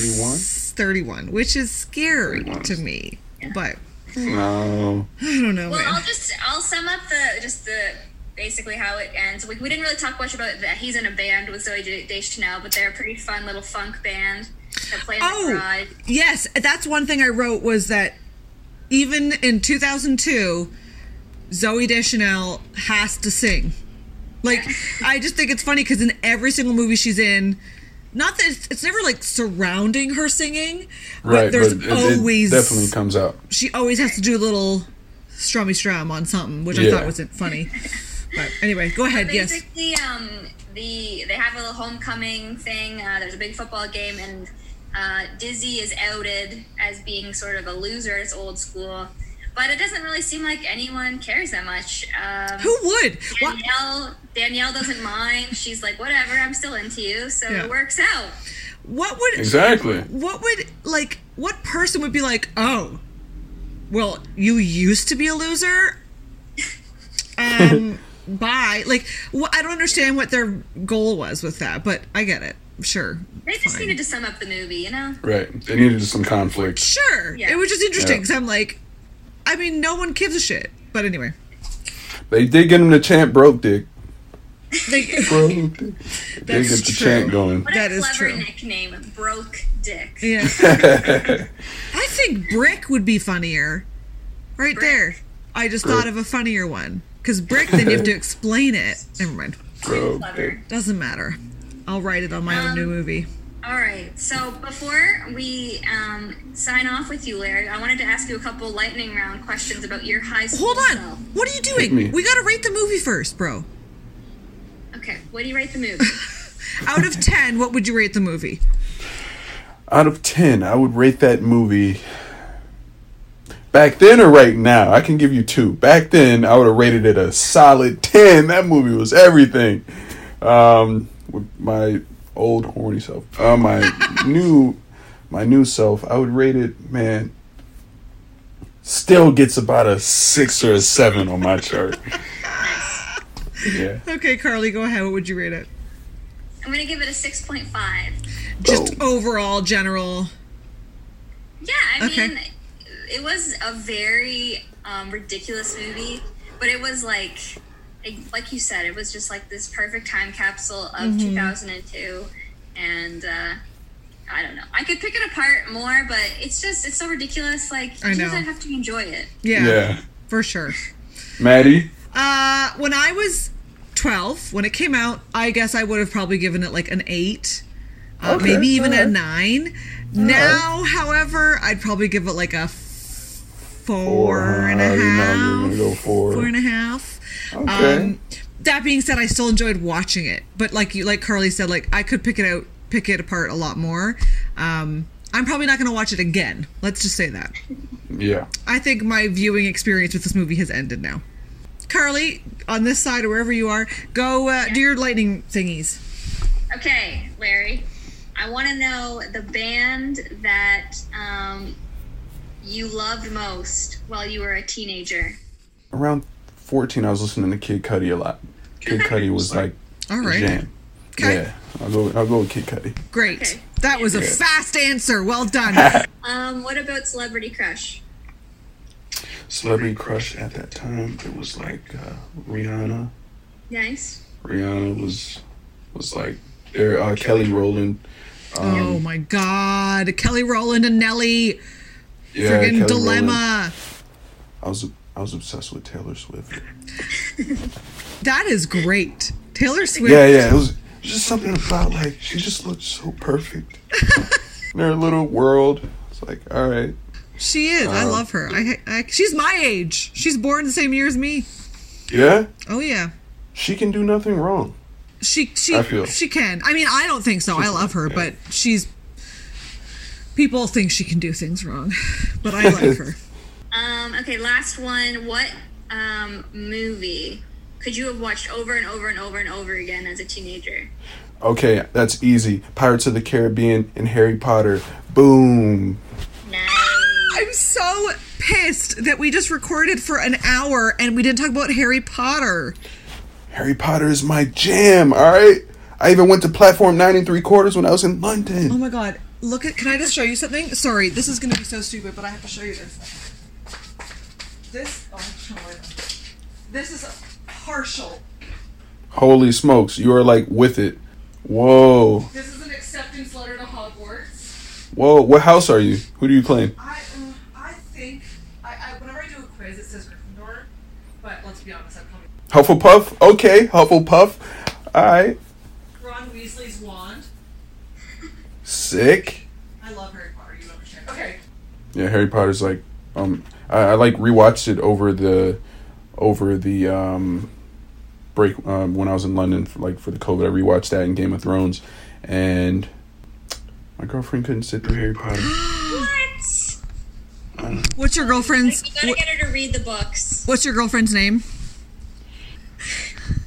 31, which is scary 31. To me. But no. I don't know. Well, I'll sum up the basically how it ends. We didn't really talk much about that. He's in a band with Zoe Deschanel, but they're a pretty fun little funk band that play in the garage. Yes, that's one thing I wrote was that even in 2002, Zoe Deschanel has to sing. Like, I just think it's funny because in every single movie she's in, not that it's never like surrounding her singing, right? But there's always it definitely comes out. She always has to do a little strummy strum on something, which I thought wasn't funny. But anyway, go ahead. Basically, they have a little homecoming thing. There's a big football game, and Dizzy is outed as being sort of a loser. It's old school, but it doesn't really seem like anyone cares that much. Who would? Danielle doesn't mind. She's like, whatever, I'm still into you, so it works out. What would exactly? What would what person would be like, oh, well, you used to be a loser. Bye. Like, I don't understand what their goal was with that, but I get it. Sure. They just fine. needed to sum up the movie, you know? Right. They needed some conflict. Sure. Yeah. It was just interesting Yeah. because I'm like, I mean, no one gives a shit. But anyway. They did get him to chant broke dick. They, Broke dick. They did That's get the true. chant going. What That a is clever true. nickname, Broke Dick. yeah. I think Brick would be funnier. Right Brick. there. I just Brick. thought of a funnier one. Because Brick, then you have to explain it. Never mind. Broke Clever. dick. Doesn't matter. I'll write it on my own new movie. All right. So before we sign off with you, Larry, I wanted to ask you a couple lightning round questions about your high school Hold on. self. What are you Hit me. doing? We gotta rate the movie first, bro. Okay. What do you rate the movie? Out of 10, what would you rate the movie? Out of 10, I would rate that movie. Back then or right now? I can give you 2. Back then, I would have rated it a solid 10. That movie was everything. With my old horny self. My new self, I would rate it, man, still gets about a 6 or a 7 on my chart. Yeah. Okay, Carly, go ahead. What would you rate it? I'm gonna give it a 6.5. Just Oh. overall, general. Yeah, I Okay. mean, it was a very ridiculous movie, but it was like you said, it was just like this perfect time capsule of 2002, and I don't know. I could pick it apart more, but it's so ridiculous. Like, I you know. just have to enjoy it. Yeah, for sure. Maddie? When I was 12, when it came out, I guess I would have probably given it like an 8. Okay, Maybe even a alright. 9. Now, however, I'd probably give it like a 4 and a I already know you're half. gonna go 4. 4.5. Okay. That being said, I still enjoyed watching it, but like Carly said, like I could pick it apart a lot more. I'm probably not going to watch it again. Let's just say that. Yeah. I think my viewing experience with this movie has ended now. Carly, on this side or wherever you are, go do your lightning thingies. Okay, Larry, I want to know the band that you loved most while you were a teenager. Around 14, I was listening to Kid Cudi a lot. Kid Cudi was like All right. a jam. Okay. Yeah, I'll go with Kid Cudi. Great. Okay. That was a Yeah. fast answer. Well done. What about Celebrity Crush? Celebrity crush at that time, it was like Rihanna. Nice. Rihanna was like there. Kelly Rowland. Oh my God. Kelly Rowland and Nelly. Yeah, Friggin' Kelly Dilemma. Rowland. I was obsessed with Taylor Swift. That is great. Taylor Swift. Yeah, it was just something about like she just looked so perfect in her little world. It's like, all right. She is. I love her. She's my age. She's born the same year as me. Yeah, Oh yeah. she can do nothing wrong. She I feel. she can. I mean, I don't think so. I love her, but people think she can do things wrong. But I like her. Okay, last one. What movie could you have watched over and over and over and over again as a teenager? Okay, that's easy. Pirates of the Caribbean and Harry Potter. Boom. Nice. I'm so pissed that we just recorded for an hour and we didn't talk about Harry Potter. Harry Potter is my jam, alright? I even went to platform 9 3/4 when I was in London. Oh my God. Can I just show you something? Sorry, this is going to be so stupid, but I have to show you this. This is a partial. Holy smokes, you are like with it. Whoa. This is an acceptance letter to Hogwarts. Whoa, what house are you? Who do you claim? I think, whenever I do a quiz, it says Gryffindor, but let's be honest, I'm probably Hufflepuff? Okay, Hufflepuff. Alright. Ron Weasley's wand. Sick. I love Harry Potter, you understand. Okay. Yeah, Harry Potter's like I like rewatched it over the break when I was in London for the COVID. I rewatched that in Game of Thrones, and my girlfriend couldn't sit through Harry Potter. What? What's your girlfriend's You gotta get her to read the books. What's your girlfriend's name?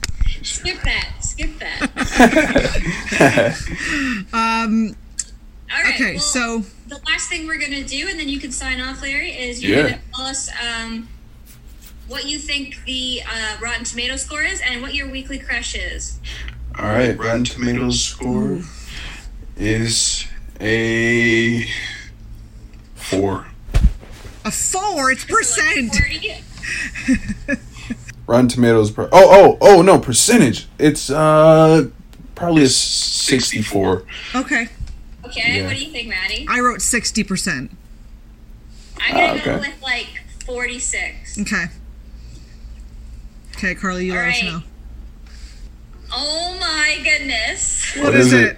Skip that. All right. Okay, well, so the last thing we're gonna do, and then you can sign off, Larry, is Yeah. you're gonna tell us what you think the Rotten Tomato score is and what your weekly crush is. All right, Rotten Tomatoes score is a 4. a 4, it's percent. Like 40? Rotten Tomatoes. Oh no, percentage. It's probably a 64. Okay, Okay, Yeah. what do you think, Maddie? I wrote 60%. I'm gonna go okay. with like 46. Okay. Okay, Carly, you All let us right. know. Oh my goodness. What is it?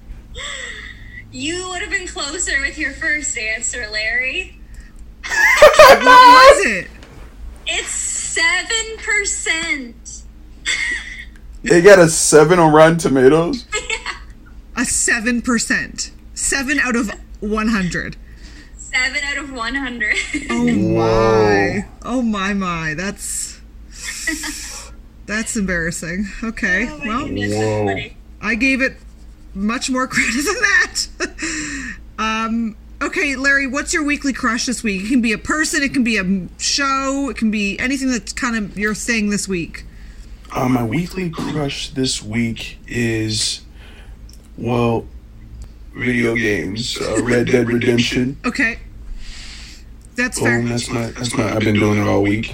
You would have been closer with your first answer, Larry. What was it? It's 7%. It got a 7 on Rotten Tomatoes. A 7%. 7 out of 100. 7 out of 100. Oh Whoa. my. Oh my. That's embarrassing. Okay. Oh my Well, goodness, Whoa. that's funny. I gave it much more credit than that. Okay, Larry, what's your weekly crush this week? It can be a person, it can be a show, it can be anything that's kind of your thing this week. My weekly crush this week is, well, video games. Red Dead Redemption. Okay. That's fair. Boom. That's my. I've been doing it all week.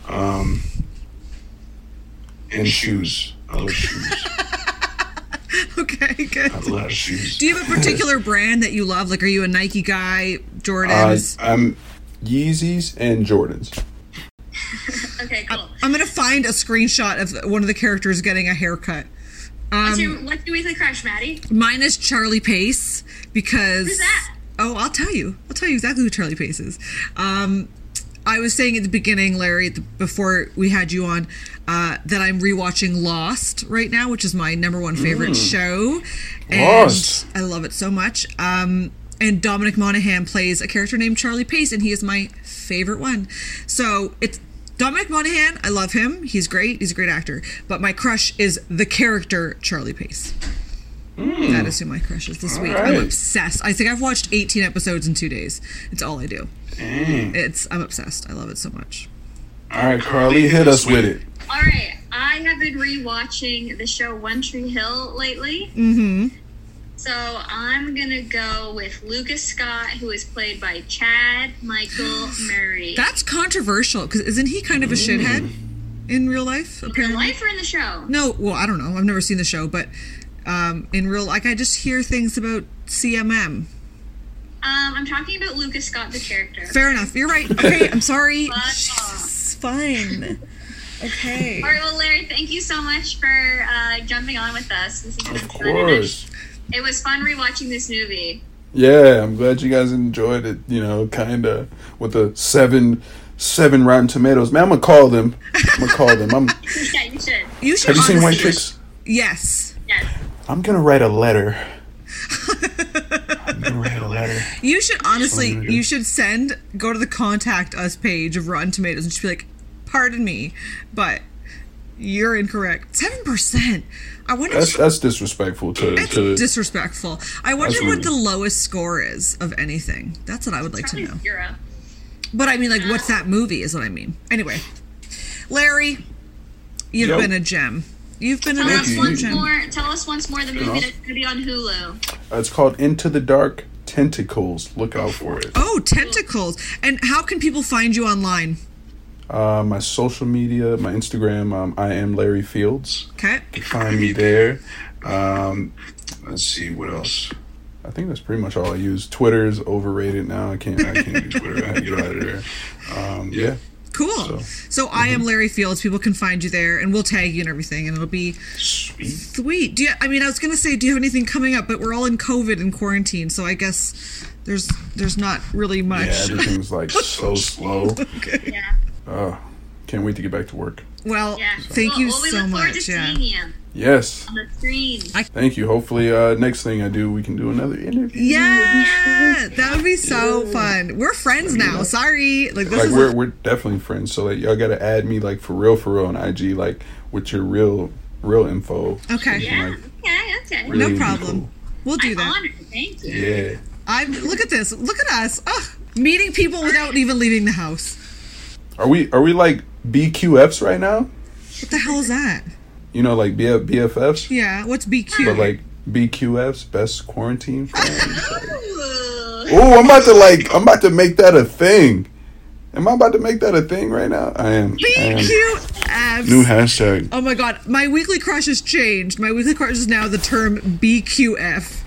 And shoes. I love shoes. Okay, good. I have a lot of shoes. Do you have a particular brand that you love? Like, are you a Nike guy, Jordans? I'm Yeezys and Jordans. Okay, cool. I'm gonna find a screenshot of one of the characters getting a haircut. What's your weekly crush, Maddie? Mine is Charlie Pace because. Who's that? Oh, I'll tell you. I'll tell you exactly who Charlie Pace is. I was saying at the beginning, Larry, before we had you on, that I'm rewatching Lost right now, which is my number one favorite show. And Lost. I love it so much. And Dominic Monaghan plays a character named Charlie Pace, and he is my favorite one. So it's Dominic Monaghan. I love him. He's great. He's a great actor. But my crush is the character Charlie Pace. That is who my crush is this week. I'm right. obsessed. I think I've watched 18 episodes in 2 days. It's all I do. Dang. I'm obsessed. I love it so much. All right, Carly, hit us with it. All right, I have been rewatching the show One Tree Hill lately. Mm-hmm. So I'm gonna go with Lucas Scott, who is played by Chad Michael Murray. That's controversial because isn't he kind of a shithead in real life? in Apparently. real life or in the show? No, well, I don't know. I've never seen the show, but in real, like, I just hear things about CMM. I'm talking about Lucas Scott, the character. Fair enough. You're right. Okay, I'm sorry. Fuck It's fine. Okay. All right, well, Larry, thank you so much for jumping on with us. This has been Of fun. And course. It was fun rewatching this movie. Yeah, I'm glad you guys enjoyed it. You know, kind of with the seven Rotten Tomatoes. Man, I'm gonna call them. Yeah, you should. You should. Have you seen White honestly- Chicks? Yes. Yes. I'm gonna write a letter. You should honestly. That's what I'm gonna do. You should go to the contact us page of Rotten Tomatoes and just be like, "Pardon me, but you're incorrect. 7%. I wonder. That's disrespectful It's to disrespectful. I wonder That's what rude. the lowest score is of anything. That's what I would like to Probably know. 0. But I mean, like, what's that movie is what I mean. Anyway, Larry, you've Yo. been a gem. You've been an Tell us you. absolute once gem. more. Tell us once more the movie know. that's going to be on Hulu. It's called Into the Dark Tentacles. Look out for it. Oh, tentacles. And how can people find you online? My social media, my Instagram, I am Larry Fields. Okay. You can find me there. Let's see what else. I think that's pretty much all I use. Twitter's overrated now. I can't do Twitter. I had to get out of there. Yeah. Cool. So I am Larry Fields. People can find you there, and we'll tag you and everything, and it'll be Sweet. sweet. I was gonna say, do you have anything coming up? But we're all in COVID and quarantine, so I guess there's not really Yeah, much. everything's like so slow. Yeah. Can't wait to get back to work. Well, Yeah. thank you we so look forward much. to Yeah. seeing you Yes. on the screen. Thank you. Hopefully, next thing I do, we can do another interview. Yeah, that would be so fun. We're friends now. Sorry, like this Like is we're definitely friends. So like y'all gotta add me like for real on IG, like with your real info. Okay. So we can, Yeah. like, Okay. No really be problem. cool. We'll do I'm that. honored. Thank you. Yeah. Look at this. Look at us. Ugh. Meeting people without even leaving the house. Are we like BQFs right now? What the hell is that? You know, like BFFs? Yeah, what's BQ? But like BQFs, best quarantine friends. Ooh. Oh, I'm about to make that a thing. Am I about to make that a thing right now? I am. BQFs. New hashtag. Oh my god, my weekly crush has changed. My weekly crush is now the term BQF.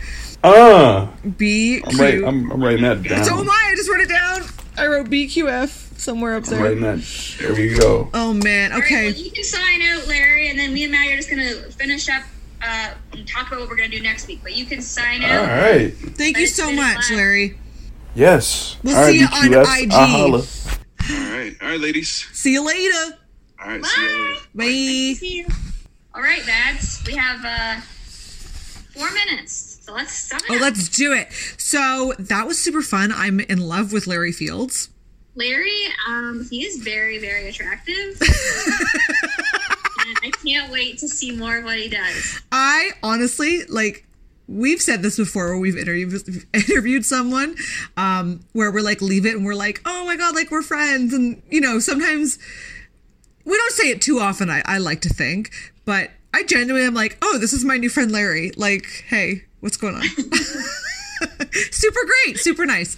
BQ. I'm writing that down. So am I. I just wrote it down. I wrote BQF somewhere up there. I'm writing that. There we go. Oh man. All right, Okay. well, you can sign out, Larry, and then me and Maddie are just gonna finish up and talk about what we're gonna do next week. But you can sign out. All right. Thank you so much, Larry. Yes. We'll All right, see you BQFs, on IG. I'll holla. All right, ladies. See you later. All right, Bye. see you later. Bye. See you. All right, Dads. We have 4 minutes, so let's sum it up. Let's do it. So that was super fun. I'm in love with Larry Fields. Larry, he is very, very attractive. And I can't wait to see more of what he does. I honestly, like, we've said this before where we've interviewed someone where we're like, leave it, and we're like, oh my God, like, we're friends. And, you know, sometimes we don't say it too often, I like to think. But I genuinely am like, oh, this is my new friend Larry. Like, hey, what's going on? Super great. Super nice.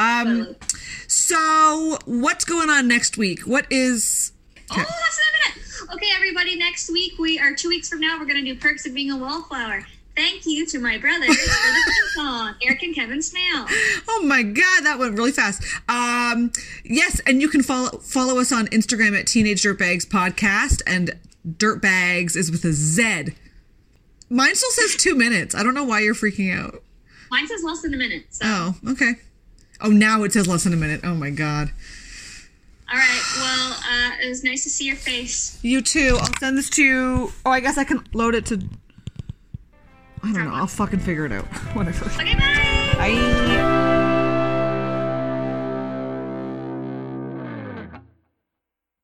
So what's going on next week? What is... Oh, less than a minute. Okay, everybody, next week, 2 weeks from now, we're going to do Perks of Being a Wallflower. Thank you to my brothers for the theme song, Eric and Kevin Smale. Oh my God, that went really fast. Yes, and you can follow us on Instagram at Teenage Dirtbags Podcast, and Dirtbags is with a Z. Mine still says 2 minutes. I don't know why you're freaking out. Mine says less than a minute. So. Oh, okay. Oh, now it says less than a minute. Oh my God. All right. Well, it was nice to see your face. You too. I'll send this to... Oh, I guess I can load it to... I don't know. I'll fucking figure it out. Whatever. Okay, bye. Bye.